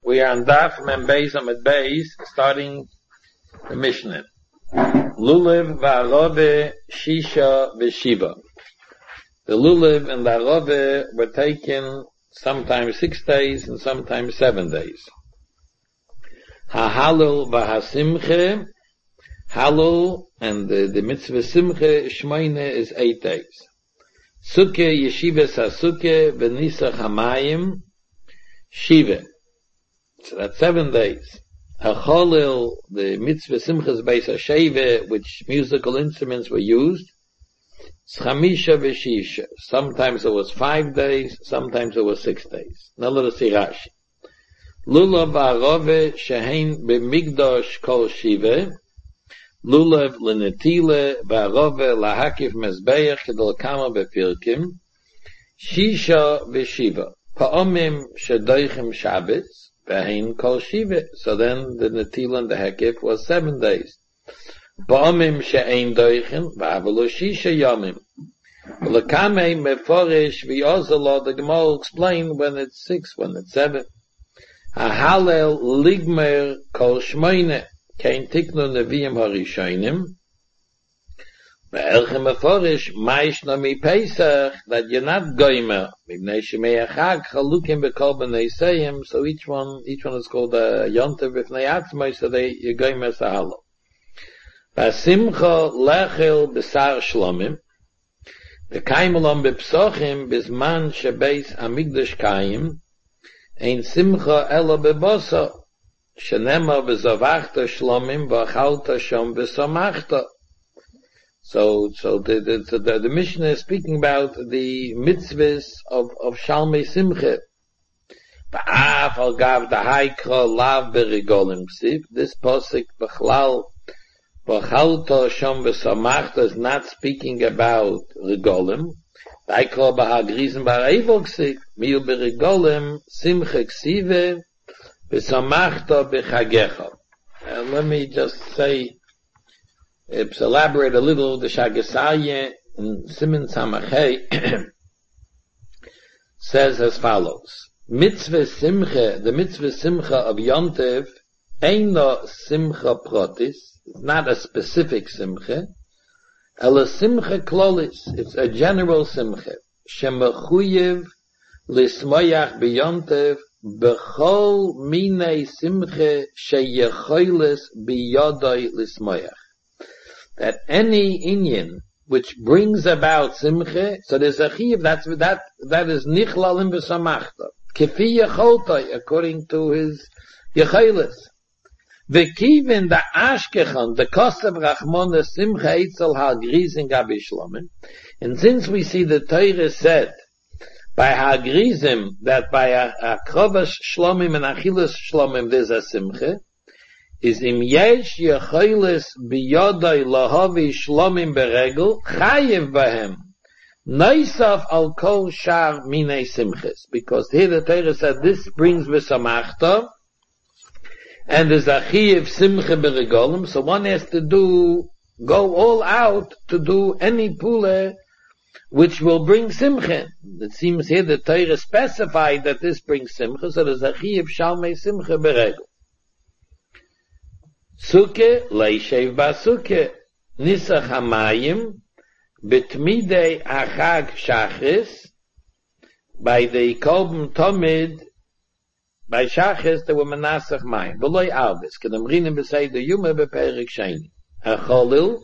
We are on Daf Mem Beis Amud Beis, starting the Mishnah. Lulav v'arove shisha v'shiva. The lulav and the arove were taken sometimes 6 days and sometimes 7 days. Ha-halul v'ha-simche, halul and the mitzvah simche shmoine is 8 days. Suke yeshiva sa-suke v'nisach hamayim shiva. So that's 7 days. Ha-cholil, the mitzvah simchas beis ha-sheva, which musical instruments were used. S'chamisha v'shisha. Sometimes it was 5 days, sometimes it was 6 days. Now let us see Rashi. Lulav v'arove shehein b'migdosh kol shiva. Lulav l'netile v'arove lahakif mezbeach kedol kama b'pirkim. Shisha v'shiva. Pa'omim shedoichim Shabbos. Behin kol shiva. So then the Netil and the Hekif was 7 days. Ba'omim she'ein doichin, v'avalo shisha yomim. V'lekame meforish v'yozalo, the Gemara will explain when it's 6, when it's 7. Ha'halel ligmer kol shmoine, kein tiknu neviim harishonim. Ve'elchem meforish, ma'ishna mi Pesach, that you're not goymer. Mibnei shemei achag, chalukim v'kol b'nei seyim, so each one is called a yontev v'fnei atzmai, so you're goymer sahalo. V'asimcha lechel b'sar shlomim, v'kaimelom b'psochim, b'zman shebeis amigdash kayim, ein simcha ela b'bosa, shenema v'zavachta shlomim, v'achalta shom v'samachta. So the Mishnah is speaking about the mitzvahs of Shalmei Simcha. Ba'af al gav dahaikra lav berigolim psiv. This posik b'chlal b'chalta shom v'samachta is not speaking about regolim. Dahaikra b'hagrizim b'reivol ksiv. Mil berigolim simcha ksive v'samachta b'chagecha. Let me just say, elaborate a little. The Shagasaya in Siman Samachei says as follows: Mitzvah Simcha, the Mitzvah Simcha of Yontev, Eino Simcha Protis, it's not a specific Simcha, Ela Simcha Klolis, it's a general Simcha. Shemechuyev Lismoyach B'Yontev B'chol Minei Simcha Sheyechoiles B'Yodai Lismoyach. That any Inyan which brings about Simcha, so there's a chiv, that is Nichlal in B'Samachta. Kefi Yecholtai, according to his Yechoiles. V'kivin the Ashkechon, the Kosev Rachmona Simcha Eitzel Ha'grizin Gabi Shlomim. And since we see the Torah said by Ha'grizim that by Akrovash Shlomim and Achilas Shlomim there's a Simcha, is im yesh yechoiles biyodai lahavi shlomim beregel chayev bahem noisaf al kol shar minei simches, because here the Torah said this brings v'samachta and there's a chayev simcha beregolim, so one has to go all out to do any pule which will bring simcha. It seems here the Torah specified that this brings simcha, so there's a chayev shalmei simcha beregel. Suke leishev basuke nisach hamayim betmidei achag shachris, by the kolben tomid by shachris there were menasach mayim v'loy albis kedamrinim b'sei the yuma b'perik sheni acholil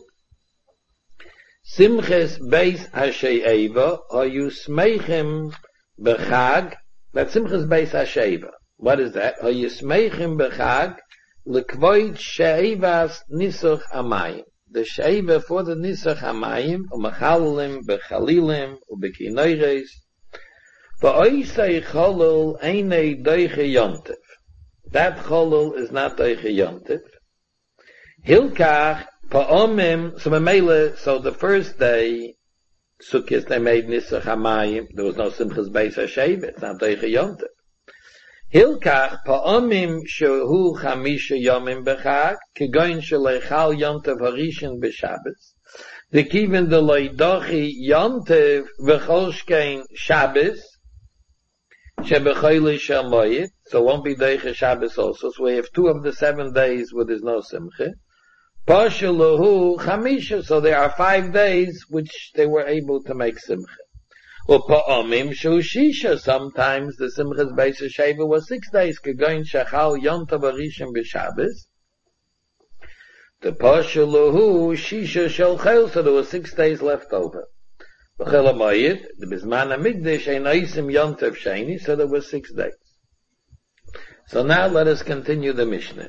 simches beis hasheiva hayu smeichem b'chag. That simches beis hasheiva, what is that? Hayu smeichem b'chag L'kvoid she'ivas nisach hamayim. The she'iva for the nisach hamayim, u'machalilim, b'chalilim, u'b'kinoires. V'oisei cholol einei doiche yontev. That cholol is not doiche yontev. Hilkach, pa'omim, so the first day, Sukkot, they made nisach hamayim. There was no simchas beis ha'she'iva. It's not doiche yontev. Hilkach pa'omim shehu chamisha yomim b'chag, kegoin shelechal yontev harishin b'Shabbos. The kivin de loidochi yontev v'chol shkein Shabbos. Shebechayli Shamoyit, so won't be Deiche Shabbos also. So we have 2 of the 7 days where there's no Simcha. Pashalahu Chamisha, so there are 5 days which they were able to make Simcha. Upa'omim Shushisha, sometimes the Simcha's Beis Sheva was 6 days, Kegoin Shachal Yom Tov Arishim B'Shabbos. The Pashalahu Shisha Shel Chel, so there were 6 days left over. B'chel HaMoyed, the Bizman HaMikdash Ein Oisim Yom Tov Sheni, so there were 6 days. So now let us continue the Mishnah.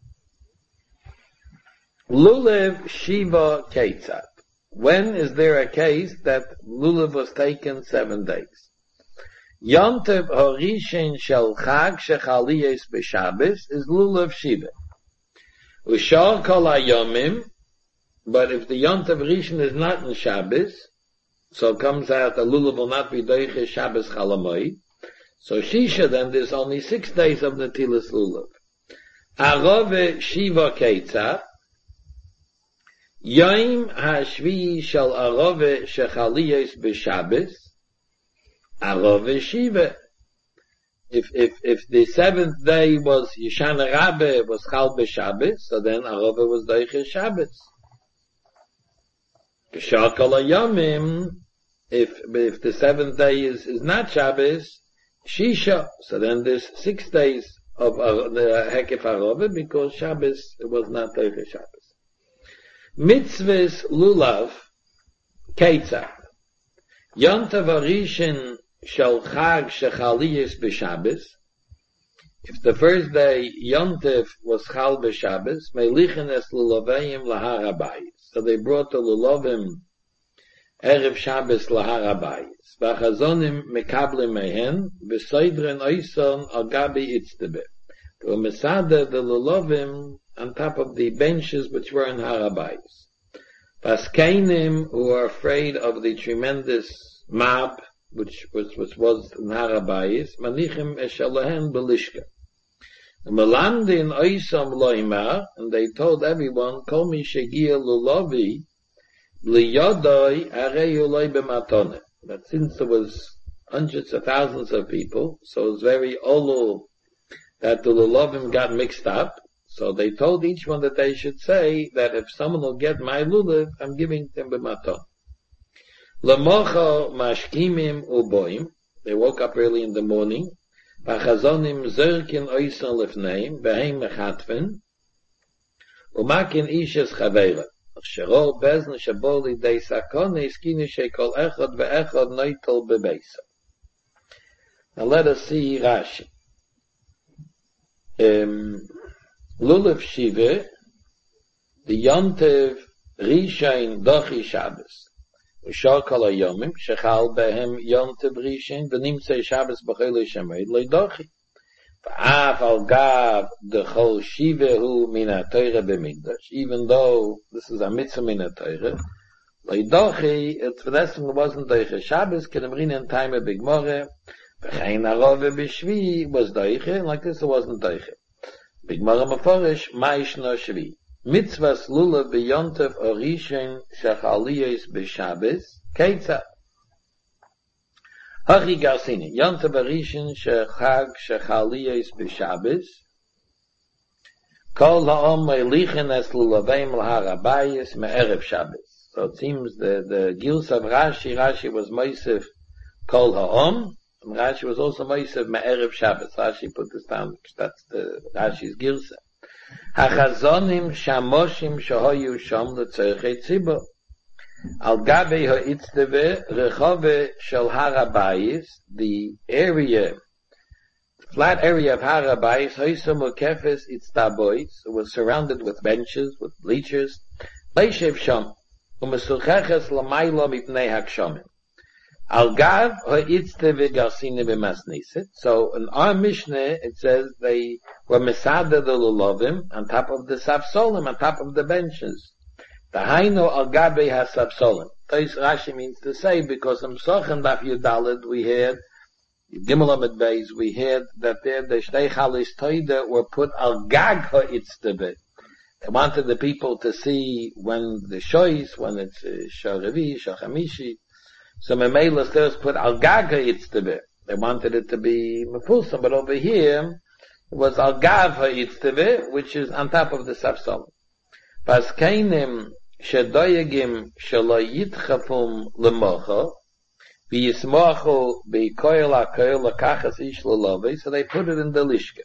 Lulav Shiva Ketzat. When is there a case that Lulav was taken 7 days? Yom Tov Horishin Shel Chag Shechaliyes B'Shabbos is Lulav Shiva. Ushar Kol HaYomim, but if the Yom Tov Rishon is not in Shabbos, so it comes out that Lulav will not be Deiche Shabbos Chalamoid. So Shisha, then there's only 6 days of Netilas Lulav. Arove Shiva Ketzat. Yom HaShvi Shel Arove Shechaliyes B'Shabbos. Arove Shiva. If the 7th day was Yeshana Rabbe, was Chal B'Shabbos, so then Arove was Deiche Shabbos. K'shar Kol HaYomim, if the 7th day is not Shabbos, Shisha, so then there's 6 days of the Hekef Arove, because Shabbos was not Deiche Shabbos. Mitzvahs Lulav Ketzat. Yom Tov Arishin Shel Chag Shechaliyes B'Shabbos. If the first day Yom Tov was Chal B'Shabbos, Meilichen es Lulavayim Lahar HaBayis. So they brought the Lulavim Erev Shabbos Lahar HaBayis. V'chazonim Mekablim Mehen V'soidren Oison Al Gabi Itztebe. They were Mesada the Lulavim on top of the benches which were in Har HaBayis. Paskeinim, who are afraid of the tremendous mob which was in Har HaBayis, Manichim Eshalahen Belishka. Melandin Oisam Loimar, and they told everyone, Kol mi shegia lulavi liyodoi areyu loy b'matone. That since there was hundreds of thousands of people, so it's very olu that the lulavim got mixed up. So they told each one that they should say that if someone will get my lulav, I'm giving them b'maton. Lamocha mashkimim uboim. They woke up early in the morning. Vachazonim zerkin oisan lefneim behem mechatven umakin ishes chavera. Shero bezn shaboli de sakone skine shekol echad veechad noitel bebeisa. Now let us see Rashi. Lulav Shiva, the Yom Tov Rishain Dochi Shabbos. Ushar Kol HaYomim, Shechal Behem Yom Tov Rishain, V'nimtzei Shabbos B'chol Shemoed Le'dochi. V'af al gav the Chol Shiva hu min ha-Torah b'Mikdash, even though this is a mitzvah min ha-Torah, Le'dochi, it wasn't Doiche Shabbos, Kedemrin in time of Big More, V'chein Arove B'Shvi was Doiche, like this it wasn't Doiche. Big Mara Meforish, Maish no Shvi. Mitzvahs Lulav B'Yom Tov Orishin Shechaliyos B'Shabbos, Ketzat. Hachi Garsini, Yom Tov Orishin Shechag Shechaliyos B'Shabbos. Kol ha'om me'lichen es Lulaveim Lahar HaBayis me'erev Shabbos. So it seems the Gils of Rashi was Moisef Kol ha'om, Rashi was also Moisef me'erev Shabbos. Rashi put this down, that's the Rashi's Gilsa. Hachazonim shamoshim shahoyu sham letzorchei tzibur. Al gabe ha'itzteve rechove shel Har HaBayis, the flat area of Har HaBayis, hoysam ukefes itztabois, was surrounded with benches, with bleachers. Leishev sham, umesucheches lamaylo mipnei hakshomim. Al gav ha'itzteve garsine b'masniset. So in our Mishnah, it says they were mesada the lulavim on top of the sapsolim, on top of the benches. The haino al gabe has sapsolim. Rashi means to say, because in Psochem Daf Yudalid we had Gimel Amid Beis, we had that there the Shtei Chalis Toida were put al gag ha'itzteve. They wanted the people to see when the shois, when it's Sharavi, Shachamishi. So Memela says put al gaga itztebe. They wanted it to be mefulsam, but over here, it was al gav ha'itzteve, which is on top of the sapsalim. Paskeinim shedoyegim shelo yitchafum lemocha, v'yismochu be'koil ha'koil l'kachas ish l'lovei, so they put it in the lishka.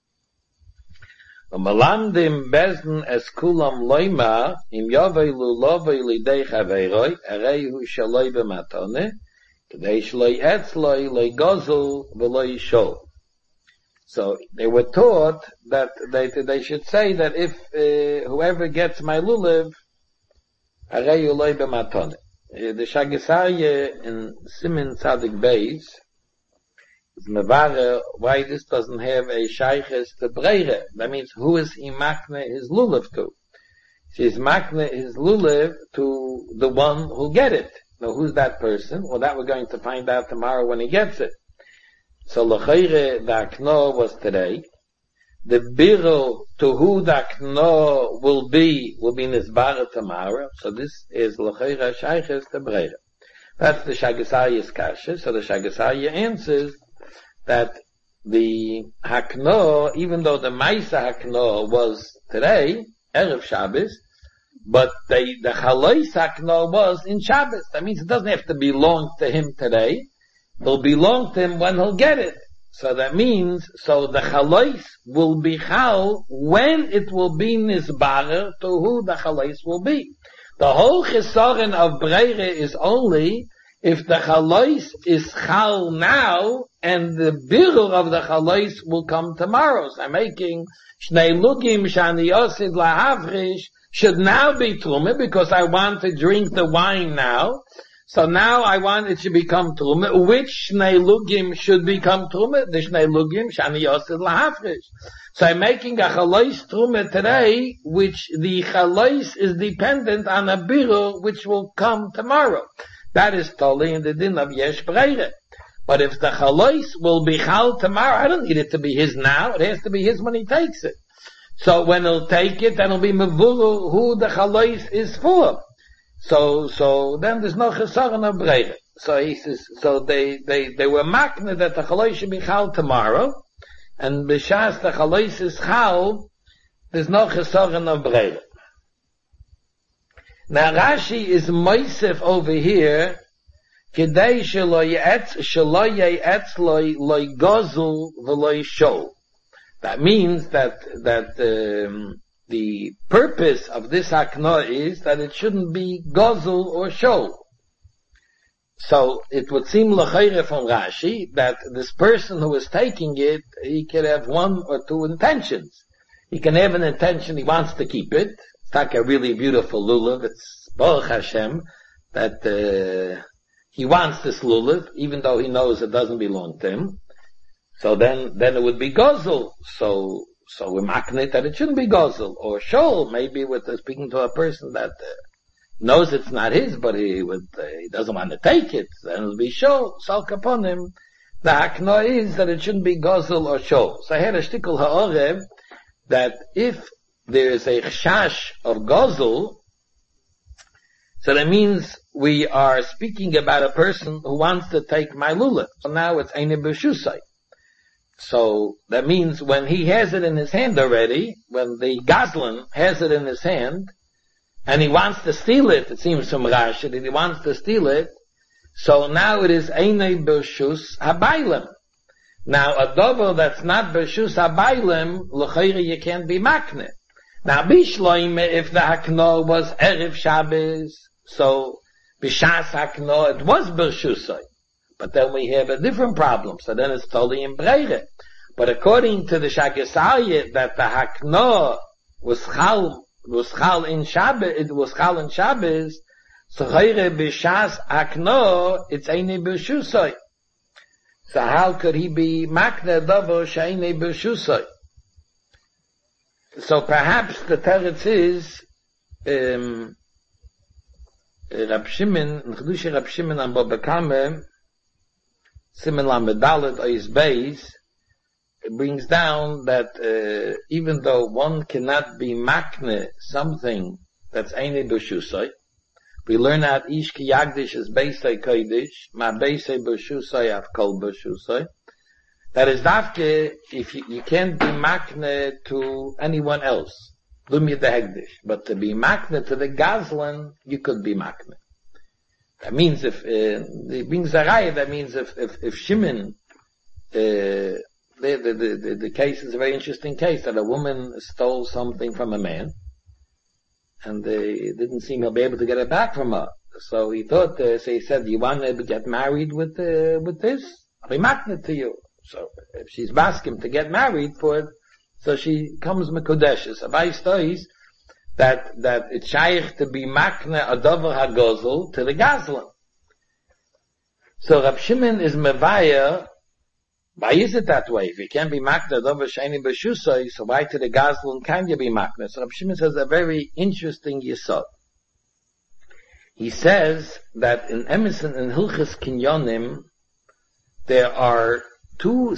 U'malamdim bezden es kulam loima, im yoveilu lovei lidei chaveiroi, areihu shaloi b'matone, k'dei shloi etzloi loi gozel v'loi shol. So they were taught that they should say that if whoever gets my lulav, areihu loi b'matone. The Shagisarye in Simin Tzadik Beis is mevare why this doesn't have a shayches to breire. That means who is he makne his lulav to? She's makne his lulav to the one who get it. Now who's that person? Well, that we're going to find out tomorrow when he gets it. So l'chayre the akno was today. The biro to who the akno will be nisbara tomorrow. So this is l'chayre shayches to breire. That's the Shagisarye's kasha. So the Shagisarye answers that the hakno, even though the Maisa hakno was today, Erev Shabbos, but the Chalais hakno was in Shabbos. That means it doesn't have to belong to him today. It'll belong to him when he'll get it. So that means, so the Chalais will be Chal when it will be Nisbarer to who the Chalais will be. The whole Chesaron of Breire is only if the Chalais is Chal now, and the birur of the Chalais will come tomorrow. So I'm making Shnei Lugim Shani Yosid Lahavrish should now be Truma, because I want to drink the wine now. So now I want it to become Truma. Which Shnei Lugim should become Truma? The Shnei Lugim Shani Yosid Lahavrish. So I'm making a Chalais Truma today, which the Chalais is dependent on a birur which will come tomorrow. That is totally in the din of Yesh Breire. But if the Chalais will be Chal tomorrow, I don't need it to be his now. It has to be his when he takes it. So when he'll take it, then it'll be Mevuru who the Chalais is for. So then there's no Chesaron of Breire. So he says, so they were makne that the Chalais should be Chal tomorrow, and b'shas the Chalais is Chal, there's no Chesaron of Breire. Now Rashi is moisef over here, kedei shelo ye'etz loy gozel v'loy shol. That means that the purpose of this hakna is that it shouldn't be gozel or shol. So it would seem l'chayre from Rashi that this person who is taking it, he could have one or two intentions. He can have an intention, he wants to keep it. It's like a really beautiful lulav. It's Baruch Hashem that he wants this lulav, even though he knows it doesn't belong to him. So then it would be gozel. So we makne that it shouldn't be gozel or shol. Maybe with speaking to a person that knows it's not his, but he doesn't want to take it. Then it'll be shol. Salk upon him. The hakna is that it shouldn't be gozel or shol. So I had a shtickle ha'orev that if there is a chashash of gozel, so that means we are speaking about a person who wants to take my lulav. So now it's eine b'shusay. So that means when he has it in his hand already, when the gazlan has it in his hand, and he wants to steal it seems from Rashi that he wants to steal it, so now it is eine b'shus habaylim. Now a dover that's not b'shus habaylim, l'chayre you can't be makne. Now bishloime, if the hakno was Erev Shabbos, so b'shas hakno it was b'shusay. But then we have a different problem. So then it's totally in breire. But according to the Shagisarye, that the hakno was chal in Shabbos, it was chal in Shabbos, so chayre b'shas hakno, it's eine b'shusay. So how could he be makne davo she'ene b'shusay? So perhaps the teretz is, Rab Shimon, Nchdushi Rab Shimon and Baba Kame, Simen Lamedalet Ois Beis, brings down that even though one cannot be makne something that's eine b'shusay, We learn that Ish Ki Yagdish is Beisei Kodesh, Ma Beisei B'Shusai Av Kol B'Shusai. That is dafke, if you can't be makne to anyone else. Lumya the Hegdish. But to be makne to the Gazlan, you could be makne. That means if, the Bing Zaraya, that means if Shimon, the case is a very interesting case, that a woman stole something from a man, and they didn't seem to be able to get it back from her. So he thought, so he said, you want to get married with this? I'll be makne to you. So if she's asking to get married for it, so she comes mekodeshes. Abay stories that it's shaykh to be makne adavar hagozel to the gazlan. So Rab Shimon is mevaya. Why is it that way? If you can't be makne adavar sheni b'shusay, so why to the gazlan can you be makne? So Rab Shimon says a very interesting yesod. He says that in Emerson and Hilchas Kinyonim there are two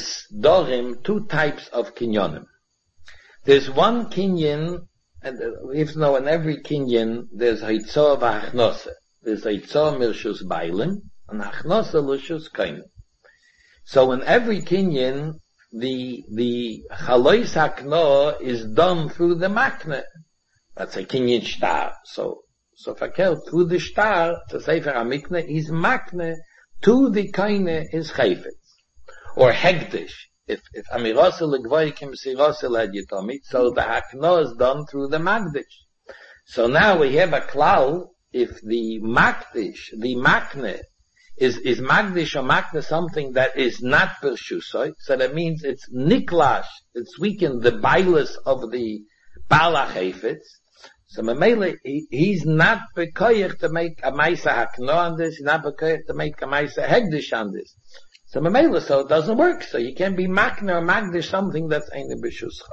types of kinyonim. There's one kinyan, and we have to know in every kinyan there's haitzah v'achnose. There's haitzah mirshus bailim and achnose l'shus kainim. So in every kinyan, the chalois hakno is done through the makne. That's a kinyan shtar. So fakel through the shtar to Sefer HaMikne is makne to the kaine is chayfetz. Or hegdish. If amirasa legvoy kim sirasa led yitomit, so the hakno is done through the magdish. So now we have a klal, if the magdish, the makne, is magdish or makne something that is not bershusoi, so that means it's niklash, it's weakened the bailus of the balach hefetz. So Mamele, he's not bekoyach to make a maisa hakno on this, he's not bekoyach to make a maisa hegdish on this. So Mamela, so it doesn't work. So you can be makne or magdish something that's ain't a b'shuscha.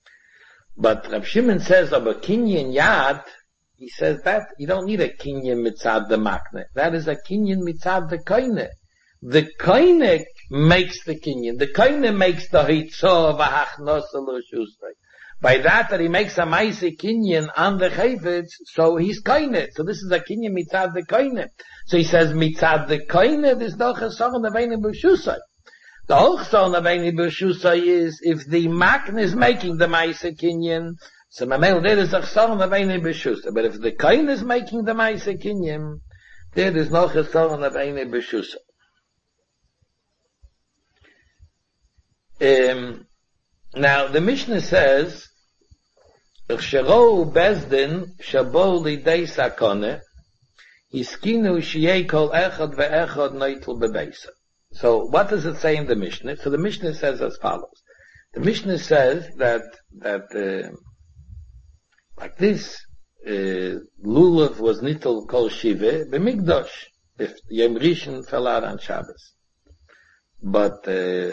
But Rab Shimon says of a kinyan yad, he says that you don't need a kinyan mitzad the makne. That is a kinyan mitzad the koine. The koine makes the kinyan. The koine makes the hitzah v'hachnosa l'shusrei. By that he makes a maise kinyan on the chayvetz, so he's koine. So this is a kinyan mitzad the koine. So he says, mitzad the koine, there's no chesaron of any b'shusay. The whole chesaron of any b'shusay is, if the makne is making the maise kinyan, so mamel, there is a chesaron of any b'shusay. But if the koine is making the maise kinyan, there is no chesaron of any b'shusay. Now, the Mishnah says, Shero bezdin shabo lidei sakone, iskinu shiyei kol echad ve'echad noitel bebeisa. So, what does it say in the Mishnah? So the Mishnah says as follows. The Mishnah says that like this, lulav was nitel kol shive b'migdosh, if Yom Rishon fell out on Shabbos. But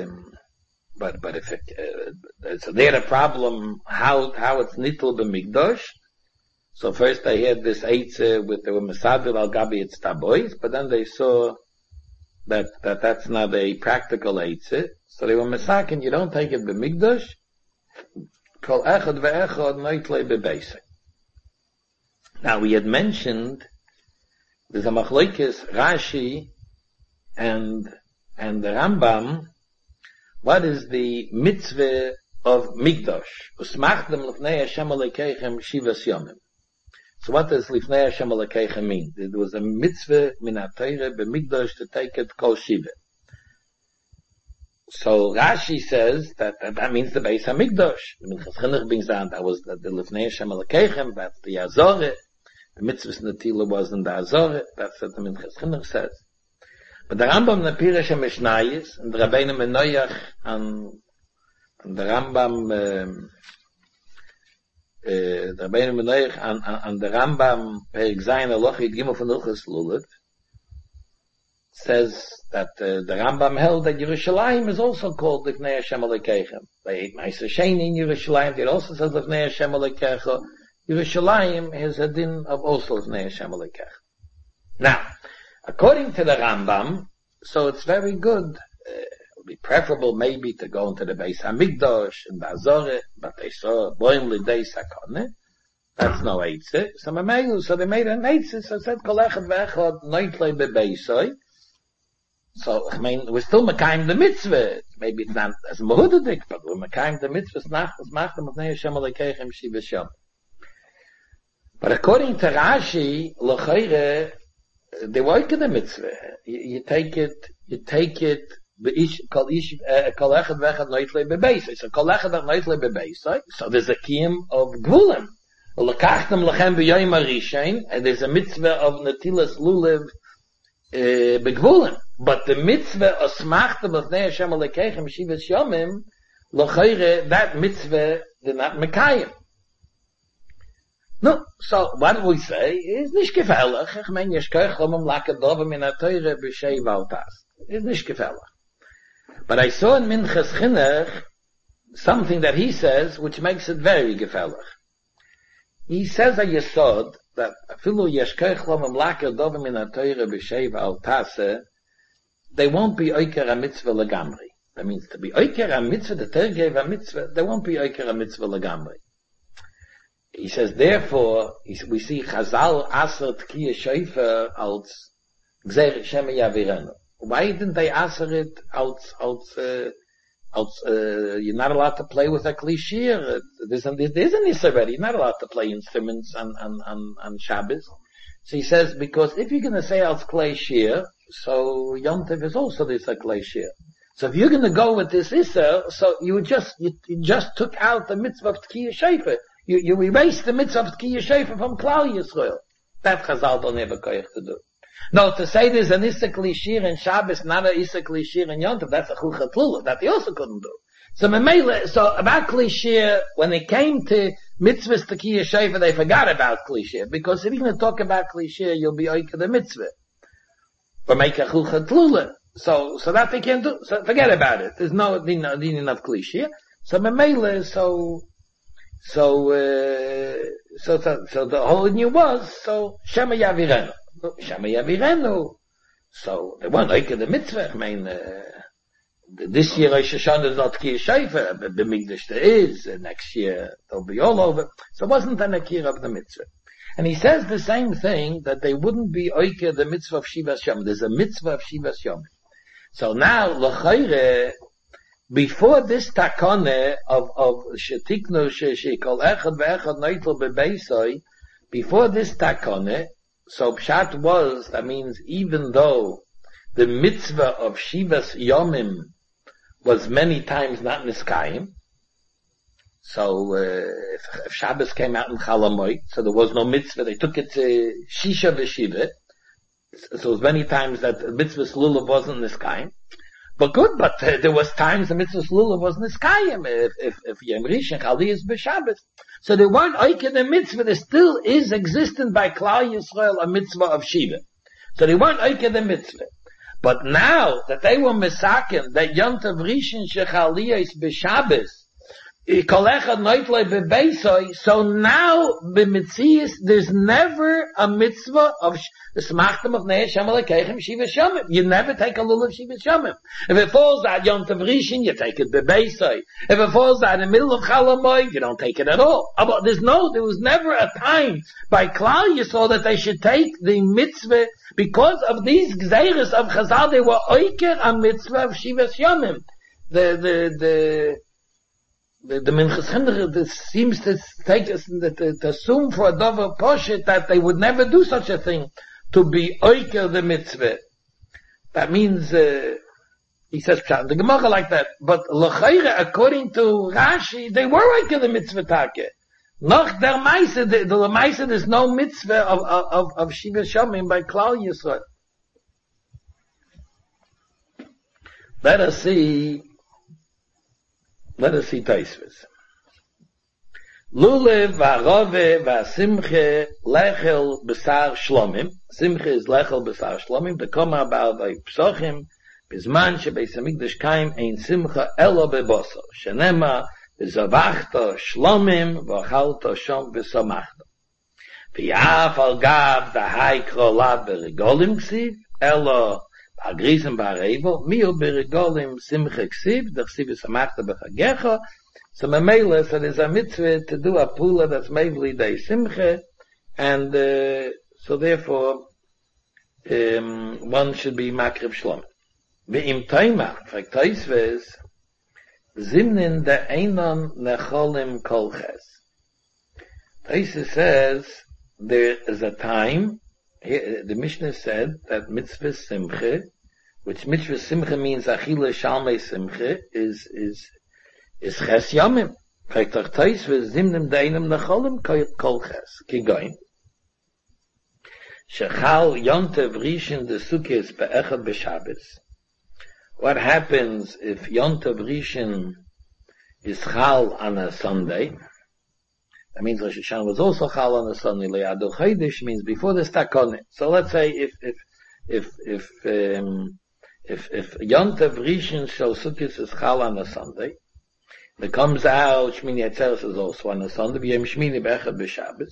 if so they had a problem how it's nitel b'migdosh. So first they had this eitze with the mesader al gabi it's tabois, but then they saw that's not a practical eitze. So they were mesakin, you don't take it b'migdosh. Kol echad ve'echad noitle bebeisek. Now we had mentioned there's a machlokes Rashi and the Rambam. What is the mitzvah of Migdosh? Usmachdem lifnei Hashem alekeichem shivas yomim. So what does lifnei Hashem alekeichem mean? There was a mitzvah min ha-Torah b'Migdosh to take it kol shiva. So Rashi says that means the Beis HaMikdash. The Minchas Chinuch brings down that was the lifnei Hashem alekeichem. That's the Azorah. The mitzvah's netila wasn't the Azorah. That's what the Minchas Chinuch says. But the Rambam na Pirish HaMishnayis, and the Rabbeinu Menoyach, and the Rambam, the Rabbeinu Menoyach, and the Rambam, Perik Zayin Alochit Gimel von Hilchos Lulav, says that the Rambam held that Yerushalayim is also called Lifnei Hashem Alekeichem. They ate Ma'aser Sheni in Yerushalayim. It also says Lifnei Hashem Alekeichem. Yerushalayim has a din of also Lifnei Hashem Alekeichem. Now, according to the Rambam, so it's very good. It would be preferable maybe to go into the Beis HaMikdash and the Azorah, but they saw Boim Lidei Sakone. That's no eitzah. So they made an eitzah, so it said, kol echad ve'echad noitle bebeisoi. So, I mean, we're still mekayim the mitzvah. Maybe it's not as mehudadik, but we're mekayim the mitzvah, smachtem of Nei Hashem alekeichem shiva shom. But according to Rashi, l'chayre, they work in the mitzvah. You take it, kol echad ve'echad noitle bebeisoi. So, kol echad ve'echad noitle bebeisoi. So there's a kiyum of gvulim. L'kachtem lechem b'yoyim harishain, and there's a mitzvah of netilas lulev, begvulim. But the mitzvah of smachtem of Nei Hashem alekeichem shivas yomim, l'chayre, that mitzvah, they're not mekayim. No, so what we say is nicht gefährlich. Ich meine, yesh koich lomam lakadova min ha-teure b'shei valtas. It's nicht gefährlich. But I saw in Minchas Chinuch something that he says which makes it very gefährlich. He says a yesod that afilu yesh koich lomam lakadova min ha-teure b'shei valtas, they won't be oiker a mitzvah legamri. That means to be oiker a mitzvah, the Torah gave a mitzvah, they won't be oiker a mitzvah legamri. He says, therefore, we see Chazal aser tkiya shofar als gzeir shema yavirenu. Why didn't they aser it als you're not allowed to play with a klishir? There's an issue already. You're not allowed to play instruments on Shabbos. So he says, because if you're going to say als klishir, so Yom Tov is also this a klishir. So if you're going to go with this issa, so you just took out the mitzvah of tkiya shofar. You erase the mitzvah of tkiya shofar from Klal Yisrael. That Chazal don't have a koyach to do. No, to say there's an Issa Klishir in Shabbos, not an Issa Klishir in Yom Tov, that's a Chuchat Lulav, that they also couldn't do. So about Klishir, when it came to mitzvahs tkiya shofar, they forgot about Klishir, because if you're going to talk about Klishir, you'll be oike the mitzvah. Or make a Chuchat Lulav. So that they can't do. So forget about it. There's no din of Klishir. So the whole new was, Shema Yavirenu. Shema Yavirenu. So they weren't like the mitzvah. I mean, this year Rosh Hashanah is not Tkiya Shofar, but the Mikdash there is, and next year they'll be all over. So it wasn't an akir of the mitzvah. And he says the same thing, that they wouldn't be oike the mitzvah of Shivas Yom. There's a mitzvah of Shivas Yom. So now, l'chayre, before this takone of shetiknu shekol echad ve'echad noitel bebeisoi, before this takone, so pshat was, that means even though the mitzvah of Shivas Yomim was many times not niskayim, so if Shabbos came out in Chalamoid, so there was no mitzvah, they took it to Shisha v'Shiva, so it was many times that the mitzvah lulav wasn't niskayim. But there was times the mitzvah lulav was niskayim, if Yom Rishon Chali is b'Shabbos. So they weren't oike the mitzvah, there still is existent by Klal Yisrael a mitzvah of Shiva. So they weren't oike the mitzvah. But now that they were misaken, that Yom Tov Rishon Shechali is b'Shabbos, so now, there's never a mitzvah of the smachtem of Nei Hashem alekeichem shivas yomim. You never take a lulav shivas yomim. If it falls out Yom Tov Rishon, you take it bebeisoi. If it falls out in the middle of Chalamoid, you don't take it at all. But there was never a time by Klal Yisrael that they should take the mitzvah, because of these gzeiros of Chazal, they were oiker a mitzvah of shivas yomim. The Minchas Chinuch seems to take us to assume for a dover poshet that they would never do such a thing, to be oiker the mitzvah. That means he says the Gemara like that. But l'chayre, according to Rashi, they were oiker the mitzvah take. Noch der Meise, the Meise, there's no mitzvah of Shivas Yomim by Klal Yisrael. Let us see Taisvis. Lulev v'arove v'asimche lechel b'sar shlomim. Simche is lechel b'sar shlomim. Bekoma ba'al v'psochim b'zman shebeis hamikdash kaim ein simcha elo b'boso. Shenema v'zavachto shlomim v'achalto shom v'samachto. V'yaf al gav dahai krola b'regolim ksiv elo Agrisen barevo, mio beregolim simche ksiv, der ksiv samachta bechagecha, So Mamela, so there's a mitzvah to do a pula that's mainly day simcha, and so therefore one should be makrib shlom. Ve'im taima, like Taisves, zimnin de einon necholim kolches. Taisves says there is a time. Here, the Mishnah said that mitzvah simcha, which mitzvah simcha means achila shalmei simcha, is ches yamim. Like Taisves zimnin de einon necholim kolches. Kigoin. Shechal yontev rishon de sukkis be'echad b'Shabbos. What happens if Yontav Rishon is Chal on a Sunday? That means Rosh Hashanah was also Chal on a Sunday. Le'adu Chodesh means before the Stakone. So let's say if Yontav Rishon Shel Sukkot is Chal on a Sunday, it comes out Shmini Atzeres is also on a Sunday. V'yem Shmini B'echad B'Shabbos.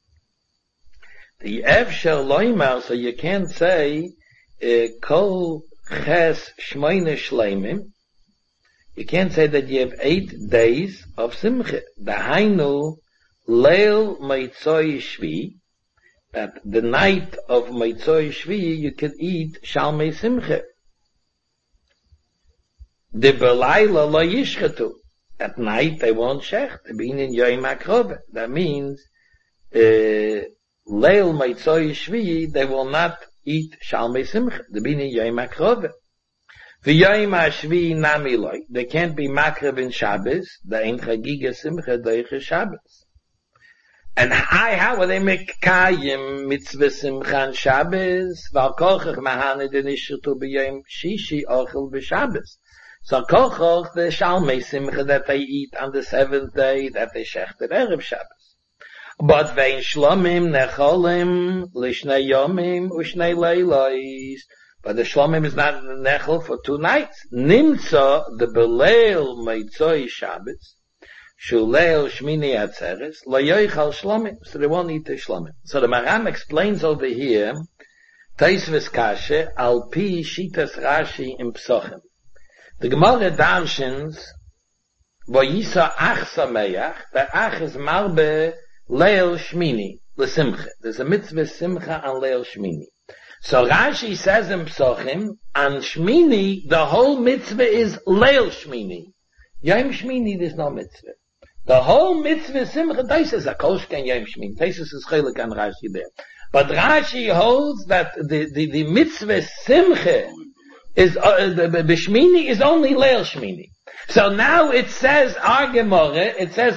The Ev Shel Loimar, so you can't say Kol Ches Shmoine Shleimim. You can't say that you have 8 days of Simcha. Dahainu Leil Meitzoi Shvi, that the night of Meitzoi Shvi you could eat Shalmei Simcha. The Belayla Lo Yishchetu. At night they won't shech. They be in Yom HaKrova. That means Leil Meitzoi Shvi, they will not eat Shalmei Simcha. They be in Yom HaKrova. V'yom HaShvi nami loy. They can't be makrev in Shabbos. They ain't chagiga simcha doiche Shabbos. And how will they make kayim mitzvah simcha on Shabbos? Val kochach mahane de nishirtu b'yom shishi ochel b'Shabbos. So kochach the Shalmei Simcha that they eat on the 7th day that they shechter erev Shabbos. But vein shlomim necholim lishnei yomim ushnei leilois. But the shlomim is not nechol for 2 nights. Nimtza the beleil meitzoi Shabbos shuleil shmini atzeres lo yoichal shlomim. So they won't eat the shlomim. So the Maram explains over here Taisves kashe al pi shitas Rashi in Psochim. The Gemara darshins vayisa ach sameach. The ach is marbe leil shmini lesimcha. There's a mitzvah simcha on leil shmini. So Rashi says in Psochim, on Shmini, the whole mitzvah is Leil Shmini. Yom Shmini, there's no mitzvah. The whole mitzvah Simcha, Taisus Akoshkan Yom Shmini. Taisus is Chelik on Rashi there. But Rashi holds that the mitzvah Simcha is, the Shmini is only Leil Shmini. So now it says Argemore,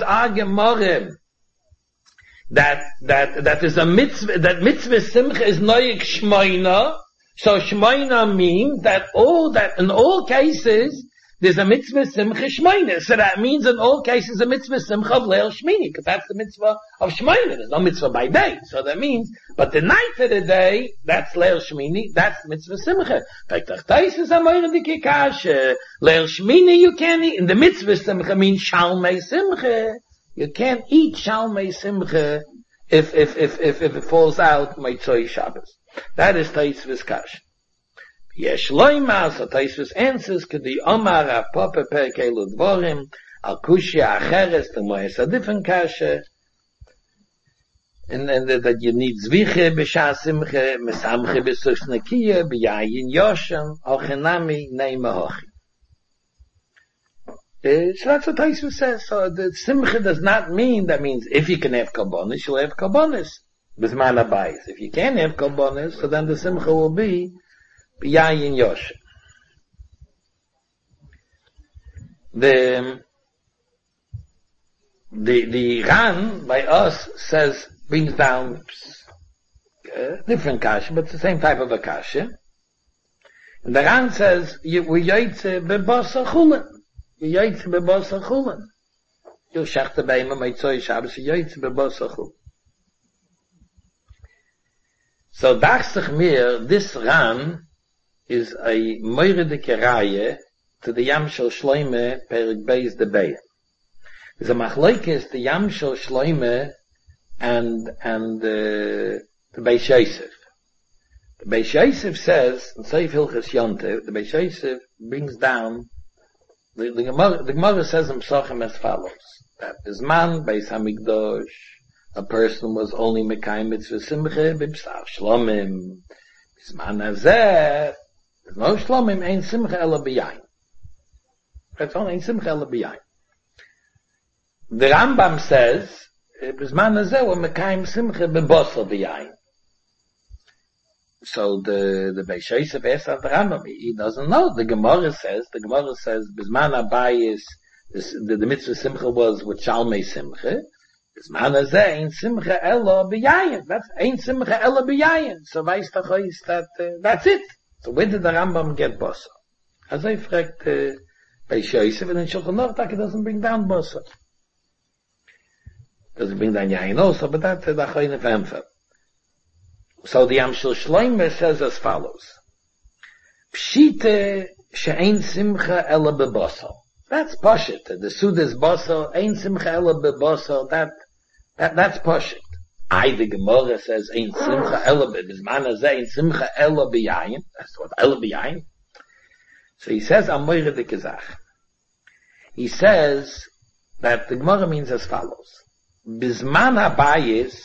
that is a mitzvah, that mitzvah simcha is noyik shmoina. So shmoina means that in all cases, there's a mitzvah simcha shmoina. So that means in all cases a mitzvah simcha of leil shmini, because that's the mitzvah of shmoina. There's no mitzvah by day. So that means, but the night of the day, that's leil shmini, that's mitzvah simcha. Like tachtais is a moira dike kashe. Leil shmini you can't eat, and the mitzvah simcha means shalmei simcha. You can't eat Shalmei Simcha if it falls out Meitzoi Shabbos. That is Taisvis Kash. Yesh loima, so Taisvis answers, K'di Omar HaPope Perkei Ludvorim, Al Kushya Acheres, the Moes a different Kasha, and that you need Zviche B'Shah Simcha, Mesamche B'Sus Nekiya, B'Yayin Yoshem, Ochenami Neima Hochi. So that's what Taisvis says. So the simcha does not mean, that means if you can have karbonis, you'll have karbonis. B'zman habayis. If you can't have karbonis, so then the simcha will be b'yayin yosh. The Ran by us says, brings down different kasha, but it's the same type of a kasha. And the Ran says, we yaitze bebasa chulin. You yaitze bebasa chulin. You shechte beima meitzoi Shabbos, you yaitze bebasa chulin. So dachsich mir, this Ran is a moiredike raye to the Yam Shel Shloime perik beis de beya. There's a machlokes the Yam Shel Shloime and the Beis Yosef. The Beis Yosef says, in Seif Hilchas Yontev, the Beis Yosef brings down The Gemara says in Psachim as follows, that Bisman, Beis HaMikdash, a person was only Mekayim Mitzvah Simcha, B'Bsar Shlomim. Bisman Hazeh, there's no Shlomim, Ein Simcha Ela B'Yayin. That's only Ein Simcha Ela B'Yayin. The Rambam says, Bisman Hazeh were Mekayim Simcha B'Bosel B'Yayin. So the Beis Yosef asks the Rambam, he doesn't know. The Gemara says, Bisman Abayis, the mitzvah Simcha was with Shalmei Simcha. Bisman Hazeh, Ein Simcha Ela B'Yayin. That's Ein Simcha Ela B'Yayin. So weiss doch is that, that's it. So where did the Rambam get Bosa? As I fragt, Beis Yosef, and in Shulchan Aruch, it doesn't bring down Bosa. Doesn't bring down Yayin also, but that's the Achoin of Emfer. So the Amshel Shloimer says as follows. Pshite she'ein simcha ela bebosel. That's Pashit. The Sud is Bosel, ein simcha ela bebosel, that's Pashit. The Gemara says, ein simcha ela bebizman hazeh, ein simcha ela b'yayin. That's what ela b'yayin. So he says, Amoyre de Kezach. He says that the Gemara means as follows. Bizman habayis,